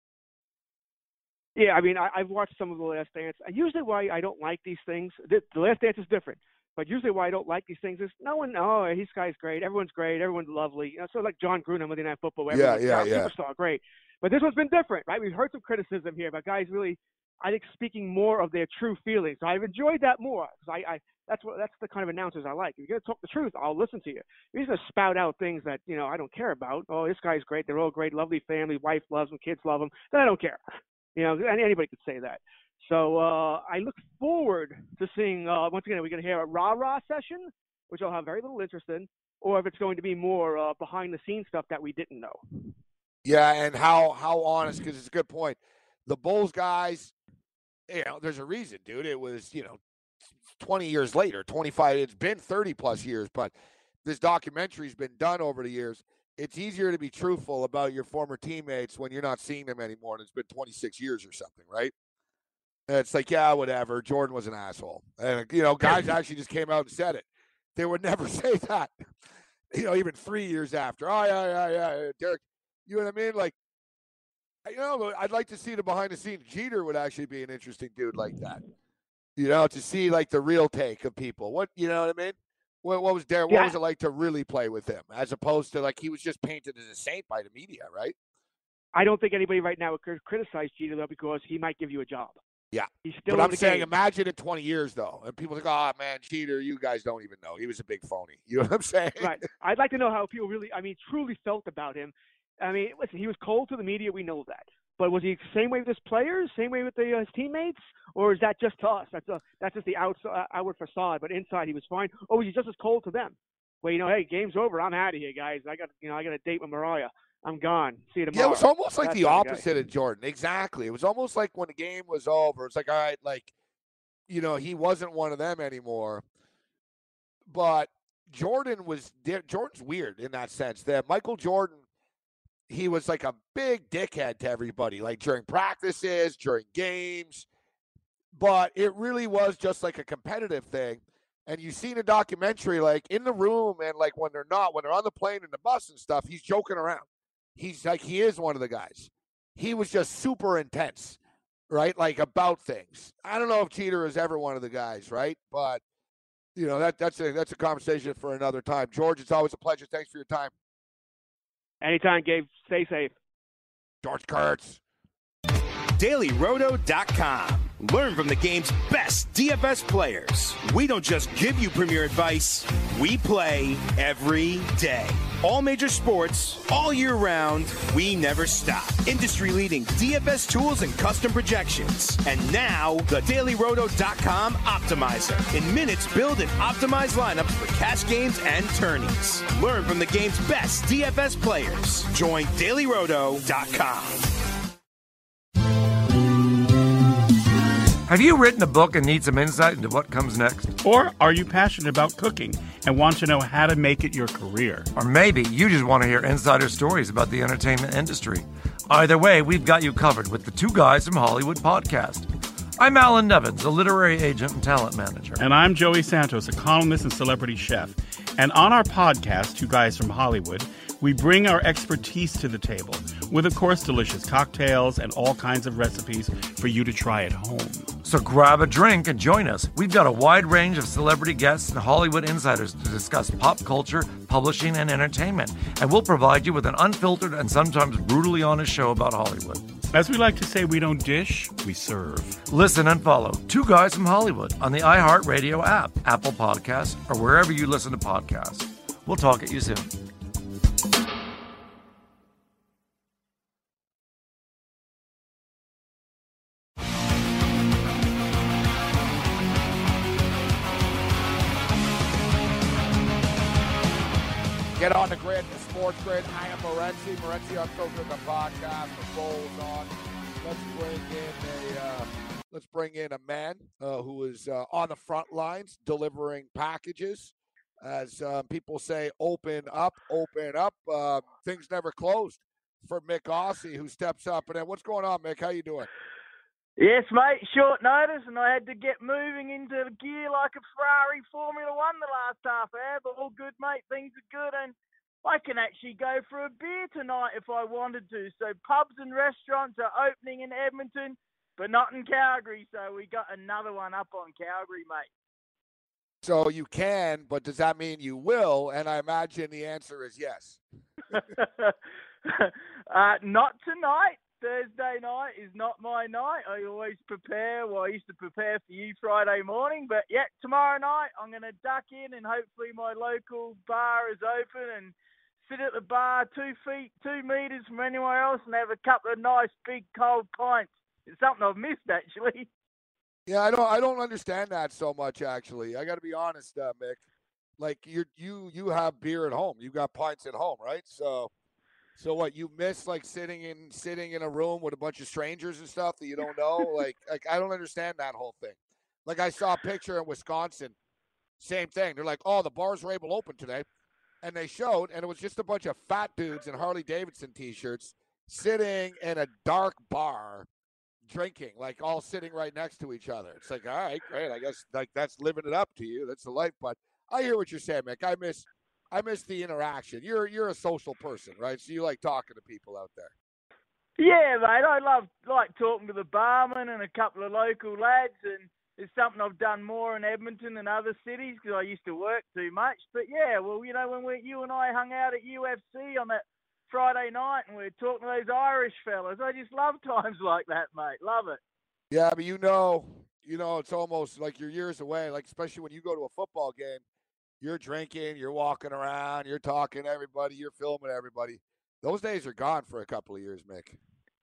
Yeah, I mean, I, I've watched some of The Last Dance. Usually why I don't like these things, the, the Last Dance is different. But usually why I don't like these things is no one, oh, this guy's great. Everyone's great. Everyone's lovely. You know, so like John Gruden on Monday Night Football. Yeah, Everyone's yeah, yeah, yeah. superstar, great. But this one's been different, right? We've heard some criticism here about guys really, I think, speaking more of their true feelings. So I've enjoyed that more. Because I, I, that's what that's the kind of announcers I like. If you're going to talk the truth, I'll listen to you. If you're going to spout out things that, you know, I don't care about. Oh, this guy's great. They're all great. Lovely family. Wife loves them. Kids love them. Then I don't care. You know, anybody could say that. So uh, I look forward to seeing, uh, once again, we're going to hear a rah-rah session, which I'll have very little interest in, or if it's going to be more uh, behind-the-scenes stuff that we didn't know. Yeah, and how how honest, because it's a good point. The Bulls guys, you know, there's a reason, dude. It was, you know, twenty years later, twenty-five, it's been thirty plus years, but this documentary's been done over the years. It's easier to be truthful about your former teammates when you're not seeing them anymore, and it's been twenty-six years or something, right? And it's like, yeah, whatever. Jordan was an asshole. And, you know, guys actually just came out and said it. They would never say that, you know, even three years after. Oh, yeah, yeah, yeah, Derek. You know what I mean? Like, you know, I'd like to see the behind the scenes. Jeter would actually be an interesting dude like that. You know, to see like the real take of people. What, you know what I mean? What, what was Derek? What Yeah. was it like to really play with him, as opposed to like he was just painted as a saint by the media, right? I don't think anybody right now would criticize Jeter, though, because he might give you a job. Yeah. He's still But in I'm the saying, game. imagine in twenty years though, and people think, oh man, Jeter, you guys don't even know. He was a big phony. You know what I'm saying? Right. I'd like to know how people really, I mean, truly felt about him. I mean, listen, he was cold to the media. We know that. But was he the same way with his players, same way with the, uh, his teammates, or is that just to us? That's a, that's just the outside, outward facade. But inside, he was fine. Or was he just as cold to them? Well, you know, hey, game's over. I'm out of here, guys. I got, you know, I got a date with Mariah. I'm gone. See you tomorrow. Yeah, it was almost like That's the the other guy. opposite of Jordan. Exactly. It was almost like when the game was over, it's like, all right, like, you know, he wasn't one of them anymore. But Jordan was, Jordan's weird in that sense that Michael Jordan, he was like a big dickhead to everybody, like during practices, during games. But it really was just like a competitive thing. And you see in a documentary, like in the room and like when they're not, when they're on the plane and the bus and stuff, he's joking around. He's like, he is one of the guys. He was just super intense, right? Like about things. I don't know if Jeter is ever one of the guys, right? But, you know, that that's a, that's a conversation for another time. George, it's always a pleasure. Thanks for your time. Anytime, Gabe. Stay safe. George Kurtz. Daily Roto dot com. Learn from the game's best D F S players. We don't just give you premier advice, we play every day. All major sports, all year round, we never stop. Industry-leading D F S tools and custom projections. And now, the Daily Roto dot com Optimizer. In minutes, build and optimize lineups for cash games and tourneys. Learn from the game's best D F S players. Join Daily Roto dot com. Have you written a book and need some insight into what comes next? Or are you passionate about cooking and want to know how to make it your career? Or maybe you just want to hear insider stories about the entertainment industry. Either way, we've got you covered with the Two Guys from Hollywood podcast. I'm Alan Nevins, a literary agent and talent manager. And I'm Joey Santos, a columnist and celebrity chef. And on our podcast, Two Guys from Hollywood, we bring our expertise to the table with, of course, delicious cocktails and all kinds of recipes for you to try at home. So grab a drink and join us. We've got a wide range of celebrity guests and Hollywood insiders to discuss pop culture, publishing, and entertainment. And we'll provide you with an unfiltered and sometimes brutally honest show about Hollywood. As we like to say, we don't dish, we serve. Listen and follow Two Guys from Hollywood on the iHeartRadio app, Apple Podcasts, or wherever you listen to podcasts. We'll talk at you soon. Get on the grid, the sports grid. I am Morency. Morency Unfiltered, the podcast. The Bulls on. Let's bring in a uh, let's bring in a man uh, who is uh, on the front lines delivering packages. As uh, people say, open up, open up. Uh, things never closed for Mick Aussie, who steps up. And then, what's going on, Mick? How you doing? Yes, mate. Short notice, and I had to get moving into gear like a Ferrari Formula One the last half hour. But all good, mate. Things are good, and I can actually go for a beer tonight if I wanted to. So pubs and restaurants are opening in Edmonton, but not in Calgary. So we got another one up on Calgary, mate. So you can, but does that mean you will? And I imagine the answer is yes. uh, not tonight. Thursday night is not my night. I always prepare. Well, I used to prepare for you Friday morning. But, yeah, tomorrow night I'm going to duck in and hopefully my local bar is open and sit at the bar two feet, two metres from anywhere else and have a couple of nice big cold pints. It's something I've missed, actually. Yeah, I don't I don't understand that so much, actually. I got to be honest, uh, Mick. Like, you you you have beer at home. You got pints at home, right? So – So what, you miss like sitting in sitting in a room with a bunch of strangers and stuff that you don't know? Like like I don't understand that whole thing. Like I saw a picture in Wisconsin, same thing. They're like, oh, the bars were able to open today. And they showed, and it was just a bunch of fat dudes in Harley Davidson t-shirts sitting in a dark bar drinking, like all sitting right next to each other. It's like, all right, great. I guess like that's living it up to you. That's the life. But I hear what you're saying, Mick. I miss I miss the interaction. You're you're a social person, right? So you like talking to people out there. Yeah, mate. I love like talking to the barman and a couple of local lads, and it's something I've done more in Edmonton than other cities because I used to work too much. But yeah, well, you know, when we you and I hung out at U F C on that Friday night and we were talking to those Irish fellas, I just love times like that, mate. Love it. Yeah, but you know, you know, it's almost like you're years away. Like especially when you go to a football game. You're drinking, you're walking around, you're talking to everybody, you're filming everybody. Those days are gone for a couple of years, Mick.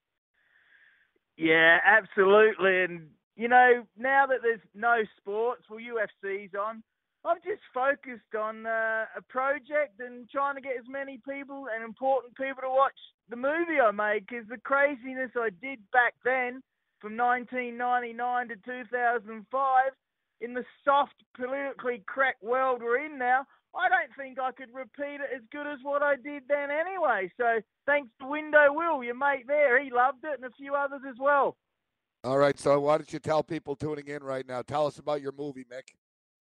Yeah, absolutely. And, you know, now that there's no sports, well, U F C's on, I've just focused on uh, a project and trying to get as many people and important people to watch the movie I made, because the craziness I did back then from nineteen ninety-nine to two thousand five, in the soft, politically correct world we're in now, I don't think I could repeat it as good as what I did then anyway. So thanks to Window Will, your mate there. He loved it and a few others as well. All right, so why don't you tell people tuning in right now? Tell us about your movie, Mick.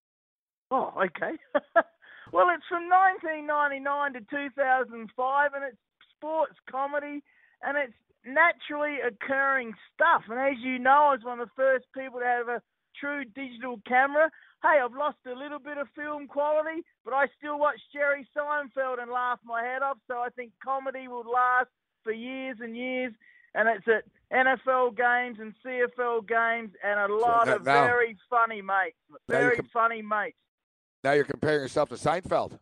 Oh, okay. Well, it's from nineteen ninety-nine to two thousand five, and it's sports comedy, and it's naturally occurring stuff. And as you know, I was one of the first people to have a true digital camera. Hey, I've lost a little bit of film quality, but I still watch Jerry Seinfeld and laugh my head off, so I think comedy will last for years and years, and it's at N F L games and C F L games and a lot so of now, very funny mates. Very com- funny mates. Now you're comparing yourself to Seinfeld.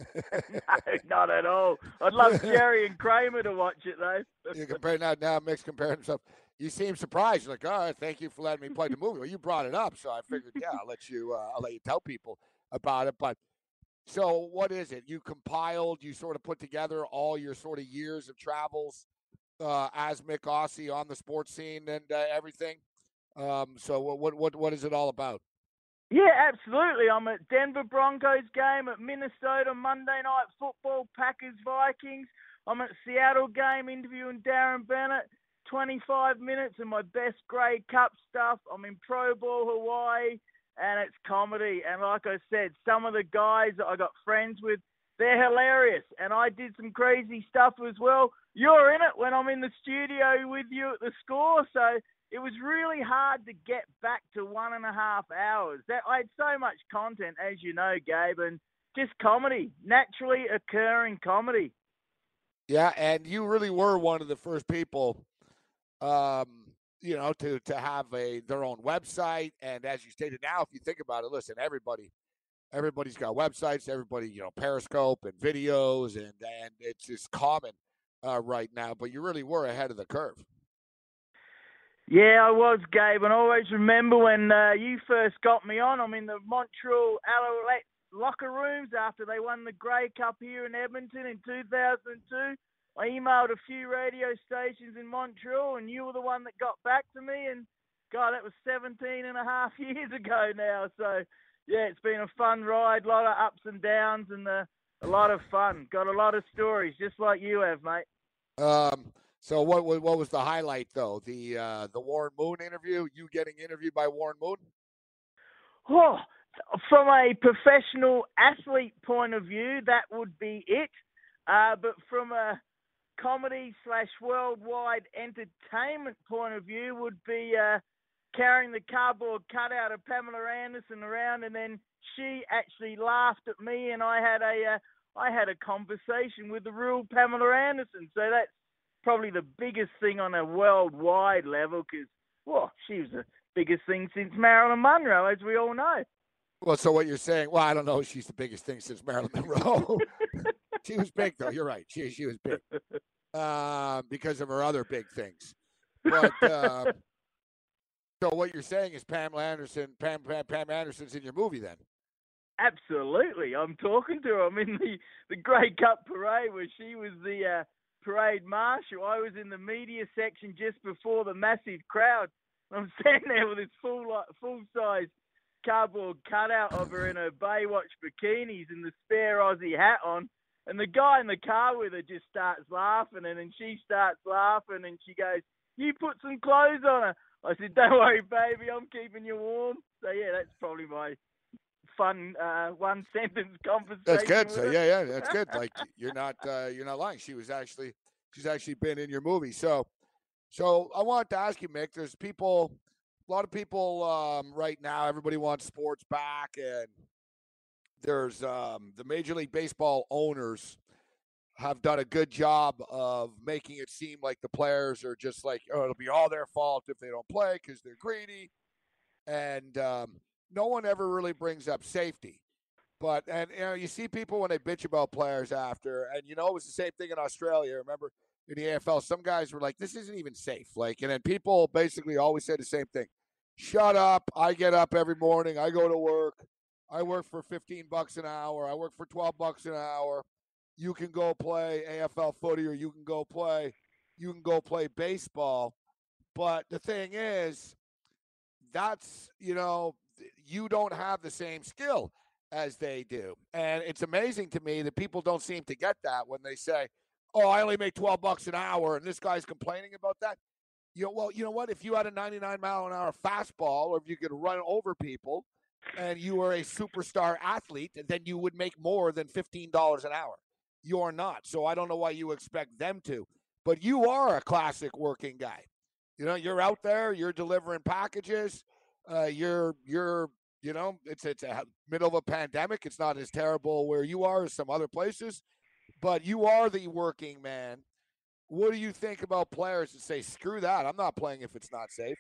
No, not at all. I'd love Jerry and Kramer to watch it, though. You're comparing now, now Mick's comparing himself. You seem surprised. You're like, all right, thank you for letting me play the movie. Well, you brought it up, so I figured, yeah, I'll let you, uh, I'll let you tell people about it. But so, what is it? You compiled, you sort of put together all your sort of years of travels uh, as Mick Aussie on the sports scene and uh, everything. Um, so, what, what, what is it all about? Yeah, absolutely. I'm at Denver Broncos game, at Minnesota Monday Night Football, Packers Vikings. I'm at Seattle game interviewing Darren Bennett. twenty-five minutes of my best Grey Cup stuff. I'm in Pro Bowl Hawaii, and it's comedy. And like I said, some of the guys that I got friends with, they're hilarious. And I did some crazy stuff as well. You're in it when I'm in the studio with you at the Score. So it was really hard to get back to one and a half hours. That I had so much content, as you know, Gabe, and just comedy, naturally occurring comedy. Yeah, and you really were one of the first people Um, you know, to to have a their own website, and as you stated, now if you think about it, listen, everybody, everybody's got websites. Everybody, you know, Periscope and videos, and and it's just common uh, right now. But you really were ahead of the curve. Yeah, I was, Gabe, and I always remember when uh, you first got me on. I'm in the Montreal Alouettes locker rooms after they won the Grey Cup here in Edmonton in two thousand two. I emailed a few radio stations in Montreal, and you were the one that got back to me. And, God, that was seventeen and a half years ago now. So, yeah, it's been a fun ride, a lot of ups and downs, and uh, a lot of fun. Got a lot of stories, just like you have, mate. Um. So what what was the highlight, though? The uh, the Warren Moon interview? You getting interviewed by Warren Moon? Oh, from a professional athlete point of view, that would be it. Uh, but from a comedy slash worldwide entertainment point of view would be uh, carrying the cardboard cutout of Pamela Anderson around, and then she actually laughed at me, and I had a uh, I had a conversation with the real Pamela Anderson. So that's probably the biggest thing on a worldwide level because, well, she was the biggest thing since Marilyn Monroe, as we all know. Well, so what you're saying, well, I don't know if she's the biggest thing since Marilyn Monroe. She was big, though. You're right. She she was big uh, because of her other big things. But uh, so what you're saying is Pamela Anderson, Pam, Pam, Pam Anderson's in your movie then? Absolutely. I'm talking to her. I'm in the, the Grey Cup parade where she was the uh, parade marshal. I was in the media section just before the massive crowd. I'm standing there with this full like, full-size cardboard cutout of her in her Baywatch bikinis and the spare Aussie hat on. And the guy in the car with her just starts laughing, and then she starts laughing, and she goes, "You put some clothes on her." I said, "Don't worry, baby, I'm keeping you warm." So, yeah, that's probably my fun uh, one-sentence conversation. That's good. with So, her. yeah, yeah, that's good. Like, you're not uh, you're not lying. She was actually, she's actually been in your movie. So, so I wanted to ask you, Mick, there's people, a lot of people um, right now, everybody wants sports back, and there's um, the Major League Baseball owners have done a good job of making it seem like the players are just like, oh, it'll be all their fault if they don't play because they're greedy. And um, no one ever really brings up safety. But, and you know, you see people when they bitch about players after, and you know, it was the same thing in Australia. Remember in the A F L, some guys were like, this isn't even safe. Like, and then people basically always say the same thing. Shut up. I get up every morning. I go to work. I work for fifteen bucks an hour. I work for twelve bucks an hour. You can go play A F L footy, or you can go play, you can go play baseball. But the thing is, that's, you know, you don't have the same skill as they do. And it's amazing to me that people don't seem to get that when they say, oh, I only make twelve bucks an hour, and this guy's complaining about that. You know, well, you know what? If you had a ninety-nine mile an hour fastball, or if you could run over people, and you were a superstar athlete, then you would make more than fifteen dollars an hour. You're not. So I don't know why you expect them to. But you are a classic working guy. You know, you're out there, you're delivering packages. Uh, you're, you're, you know, it's, it's a middle of a pandemic. It's not as terrible where you are as some other places. But you are the working man. What do you think about players that say, screw that, I'm not playing if it's not safe?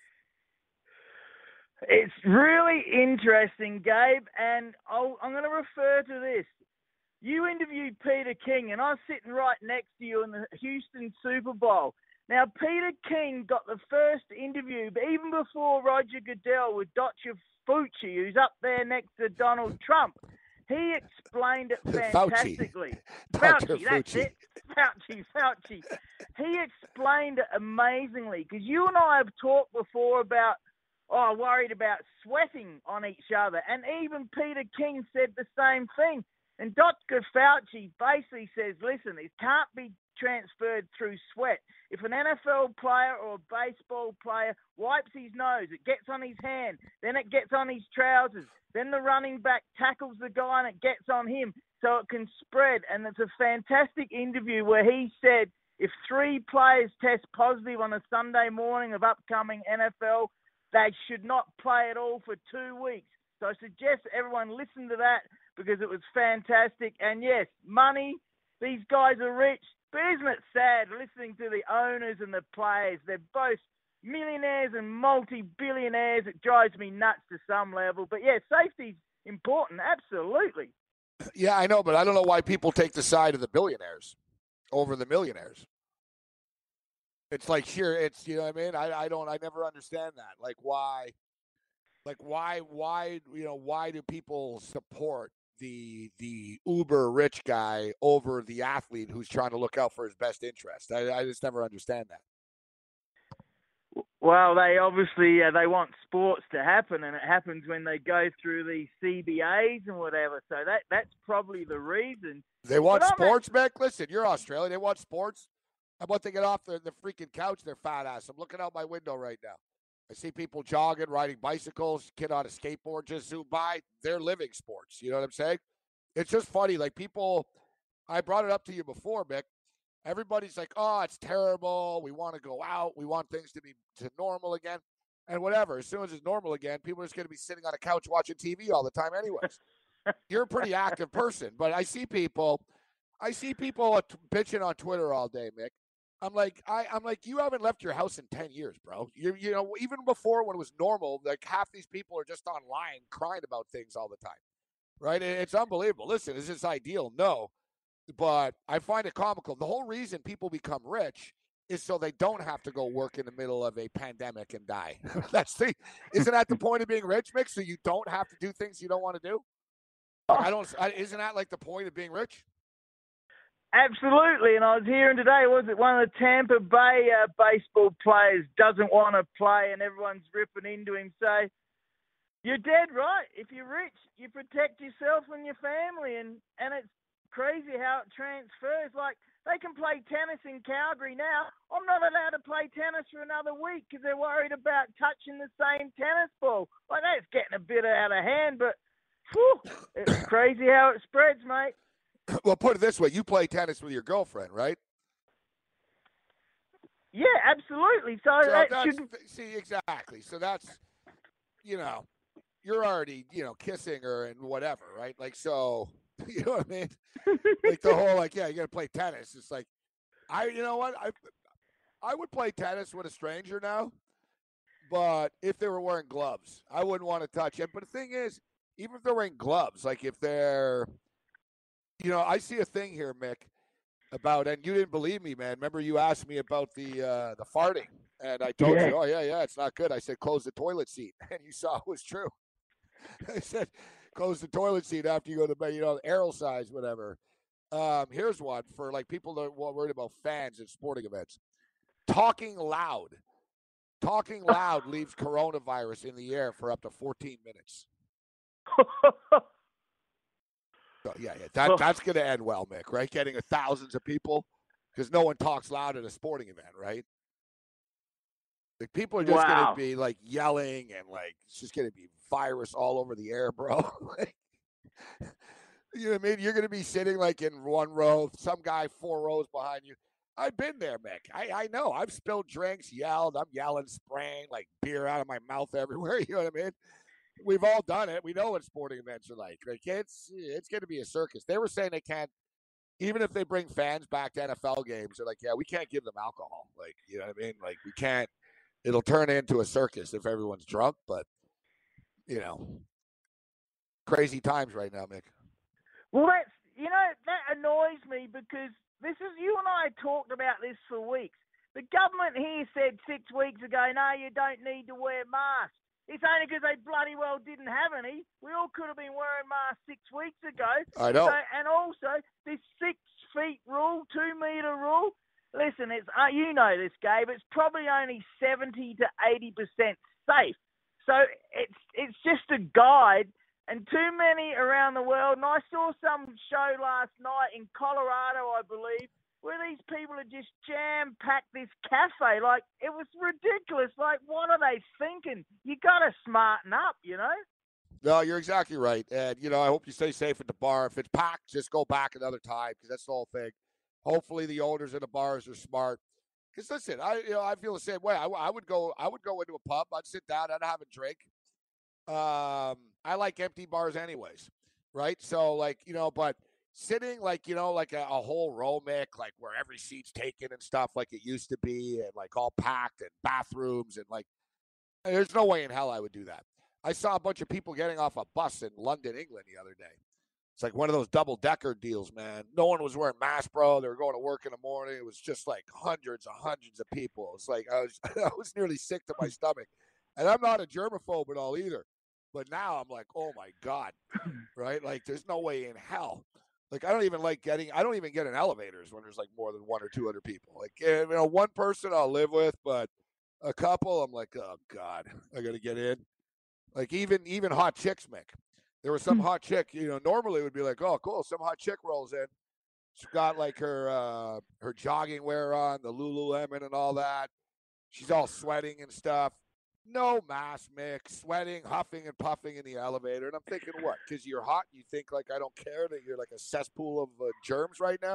It's really interesting, Gabe, and I'll, I'm going to refer to this. You interviewed Peter King, and I was sitting right next to you in the Houston Super Bowl. Now, Peter King got the first interview, but even before Roger Goodell, with Doctor Fauci, who's up there next to Donald Trump. He explained it fantastically. Fauci, Fauci, that's it. Fauci, Fauci. He explained it amazingly, because you and I have talked before about Oh, worried about sweating on each other. And even Peter King said the same thing. And Doctor Fauci basically says, listen, it can't be transferred through sweat. If an N F L player or a baseball player wipes his nose, it gets on his hand, then it gets on his trousers, then the running back tackles the guy and it gets on him, so it can spread. And it's a fantastic interview where he said if three players test positive on a Sunday morning of upcoming N F L, they should not play at all for two weeks. So I suggest everyone listen to that because it was fantastic. And yes, money, these guys are rich. But isn't it sad listening to the owners and the players? They're both millionaires and multi-billionaires. It drives me nuts to some level. But yeah, safety's important, absolutely. Yeah, I know, but I don't know why people take the side of the billionaires over the millionaires. It's like, sure, it's, you know what I mean? I, I don't, I never understand that. Like, why, like, why, why, you know, why do people support the, the uber rich guy over the athlete who's trying to look out for his best interest? I, I just never understand that. Well, they obviously, uh, they want sports to happen, and it happens when they go through the C B As and whatever. So that, that's probably the reason. They want but sports, Mick? Listen, you're Australian. They want sports. How about they get off the, the freaking couch, their fat ass? I'm looking out my window right now. I see people jogging, riding bicycles, kid on a skateboard just zoom by. They're living sports. You know what I'm saying? It's just funny. Like, people, I brought it up to you before, Mick. Everybody's like, oh, it's terrible. We want to go out. We want things to be to normal again. And whatever. As soon as it's normal again, people are just going to be sitting on a couch watching T V all the time anyways. You're a pretty active person. But I see people I see people uh, t- bitching on Twitter all day, Mick. I'm like, I, I'm like, you haven't left your house in ten years, bro. You, you know, even before when it was normal, like half these people are just online crying about things all the time, right? And it's unbelievable. Listen, is this ideal? No, but I find it comical. The whole reason people become rich is so they don't have to go work in the middle of a pandemic and die. That's the, isn't that the point of being rich, Mick? So you don't have to do things you don't want to do. Like, I don't. I, isn't that like the point of being rich? Absolutely, and I was hearing today, was it one of the Tampa Bay uh, baseball players doesn't want to play and everyone's ripping into him, so you're dead right. If you're rich, you protect yourself and your family, and, and it's crazy how it transfers. Like, they can play tennis in Calgary now. I'm not allowed to play tennis for another week because they're worried about touching the same tennis ball. Like, that's getting a bit out of hand, but whew, it's crazy how it spreads, mate. Well, put it this way: you play tennis with your girlfriend, right? Yeah, absolutely. So, so that that's, should... see exactly. So that's, you know, you're already, you know, kissing her and whatever, right? Like, so, you know what I mean? Like the whole, like, yeah, you got to play tennis. It's like, I, you know what, I, I would play tennis with a stranger now, but if they were wearing gloves, I wouldn't want to touch it. But the thing is, even if they're wearing gloves, like if they're You know, I see a thing here, Mick, about, and you didn't believe me, man. Remember you asked me about the uh, the farting, and I told yeah. you, oh, yeah, yeah, it's not good. I said, close the toilet seat, and you saw it was true. I said, close the toilet seat after you go to bed, you know, aerial size, whatever. Um, here's one for, like, people that are worried about fans at sporting events. Talking loud. Talking loud leaves coronavirus in the air for up to fourteen minutes. So, yeah, yeah, that, that's going to end well, Mick, right? Getting a thousands of people, because no one talks loud at a sporting event, right? Like, people are just wow. going to be, like, yelling, and, like, it's just going to be virus all over the air, bro. Like, you know what I mean? You're going to be sitting, like, in one row, some guy four rows behind you. I've been there, Mick. I, I know. I've spilled drinks, yelled. I'm yelling, spraying, like, beer out of my mouth everywhere. You know what I mean? We've all done it. We know what sporting events are like. Like, it's it's going to be a circus. They were saying they can't, even if they bring fans back to N F L games, they're like, yeah, we can't give them alcohol. Like, you know what I mean? Like, we can't. It'll turn into a circus if everyone's drunk. But, you know, crazy times right now, Mick. Well, that's, you know, that annoys me because this is, you and I talked about this for weeks. The government here said six weeks ago, no, you don't need to wear masks. It's only because they bloody well didn't have any. We all could have been wearing masks six weeks ago. I know. So, and also, this six feet rule, two metre rule, listen, it's uh, you know this, Gabe, it's probably only seventy to eighty percent safe. So it's it's just a guide, and too many around the world. And I saw some show last night in Colorado, I believe, where these people had just jam-packed this cafe. Like, it was ridiculous. Like, what are they thinking? You got to smarten up, you know? No, you're exactly right. And, you know, I hope you stay safe at the bar. If it's packed, just go back another time, because that's the whole thing. Hopefully the owners of the bars are smart. Because, listen, I you know I feel the same way. I, I would go I would go into a pub. I'd sit down. I'd have a drink. Um, I like empty bars anyways, right? So, like, you know, but – sitting, like, you know, like a, a whole row, Mick, like where every seat's taken and stuff like it used to be, and like all packed and bathrooms, and like, there's no way in hell I would do that. I saw a bunch of people getting off a bus in London, England the other day. It's like one of those double-decker deals, man. No one was wearing masks, bro. They were going to work in the morning. It was just like hundreds and hundreds of people. It's like I was, I was nearly sick to my stomach. And I'm not a germaphobe at all either. But now I'm like, oh, my God, right? Like, there's no way in hell. Like, I don't even like getting, I don't even get in elevators when there's like more than one or two other people. Like, you know, one person I'll live with, but a couple, I'm like, oh God, I got to get in. Like, even, even hot chicks, Mick. There was some hot chick, you know, normally it would be like, oh, cool. Some hot chick rolls in. She's got like her, uh, her jogging wear on, the Lululemon and all that. She's all sweating and stuff. No mask, Mick, sweating, huffing, and puffing in the elevator. And I'm thinking, what? Because you're hot, you think, like, I don't care that you're like a cesspool of uh, germs right now?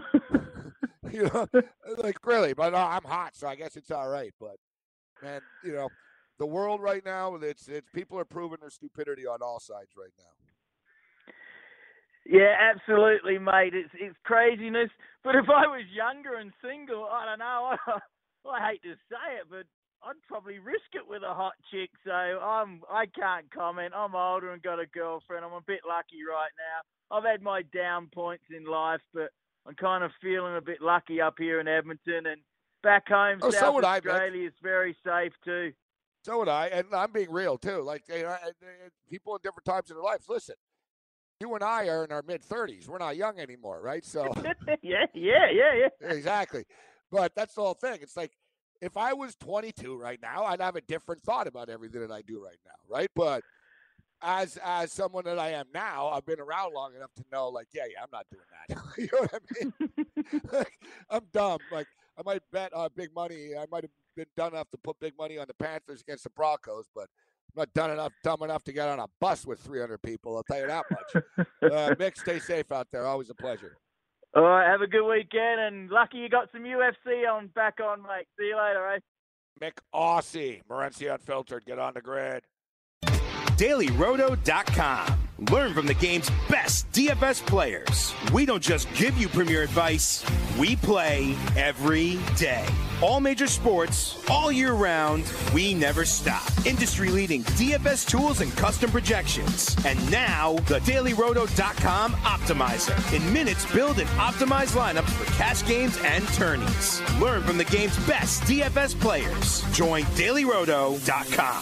You know, like, really. But uh, I'm hot, so I guess it's all right. But, man, you know, the world right now, it's it's people are proving their stupidity on all sides right now. Yeah, absolutely, mate. It's it's craziness. But if I was younger and single, I don't know. I, I hate to say it, but I'd probably risk it with a hot chick. So I'm I can't comment. I'm older and got a girlfriend. I'm a bit lucky right now. I've had my down points in life, but I'm kind of feeling a bit lucky up here in Edmonton, and back home, oh, South so would Australia I, is very safe too. So would I, and I'm being real too. Like you know, people in different times in their lives. Listen, you and I are in our mid thirties. We're not young anymore, right? So yeah, yeah, yeah, yeah. Exactly. But that's the whole thing. It's like if I was twenty-two right now, I'd have a different thought about everything that I do right now, right? But as as someone that I am now, I've been around long enough to know, like, yeah, yeah, I'm not doing that. You know what I mean? Like, I'm dumb. Like, I might bet uh, big money. I might have been done enough to put big money on the Panthers against the Broncos, but I'm not done enough, dumb enough to get on a bus with three hundred people. I'll tell you that much. uh, Mick, stay safe out there. Always a pleasure. All right, have a good weekend, and lucky you got some U F C on back on, mate. See you later, eh? Mick Aussie, Morency Unfiltered. Get on the grid. Daily Roto dot com. Learn from the game's best D F S players. We don't just give you premier advice, we play every day. All major sports, all year round, we never stop. Industry-leading D F S tools and custom projections. And now, the Daily Roto dot com Optimizer. In minutes, build and optimize lineups for cash games and tourneys. Learn from the game's best D F S players. Join Daily Roto dot com.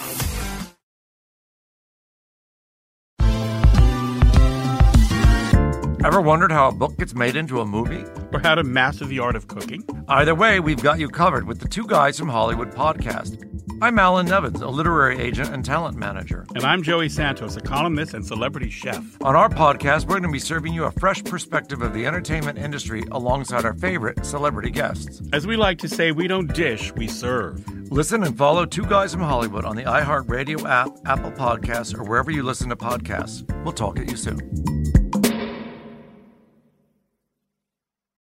Ever wondered how a book gets made into a movie? Or how to master the art of cooking? Either way, we've got you covered with the Two Guys from Hollywood podcast. I'm Alan Nevins, a literary agent and talent manager. And I'm Joey Santos, a columnist and celebrity chef. On our podcast, we're going to be serving you a fresh perspective of the entertainment industry alongside our favorite celebrity guests. As we like to say, we don't dish, we serve. Listen and follow Two Guys from Hollywood on the iHeartRadio app, Apple Podcasts, or wherever you listen to podcasts. We'll talk at you soon.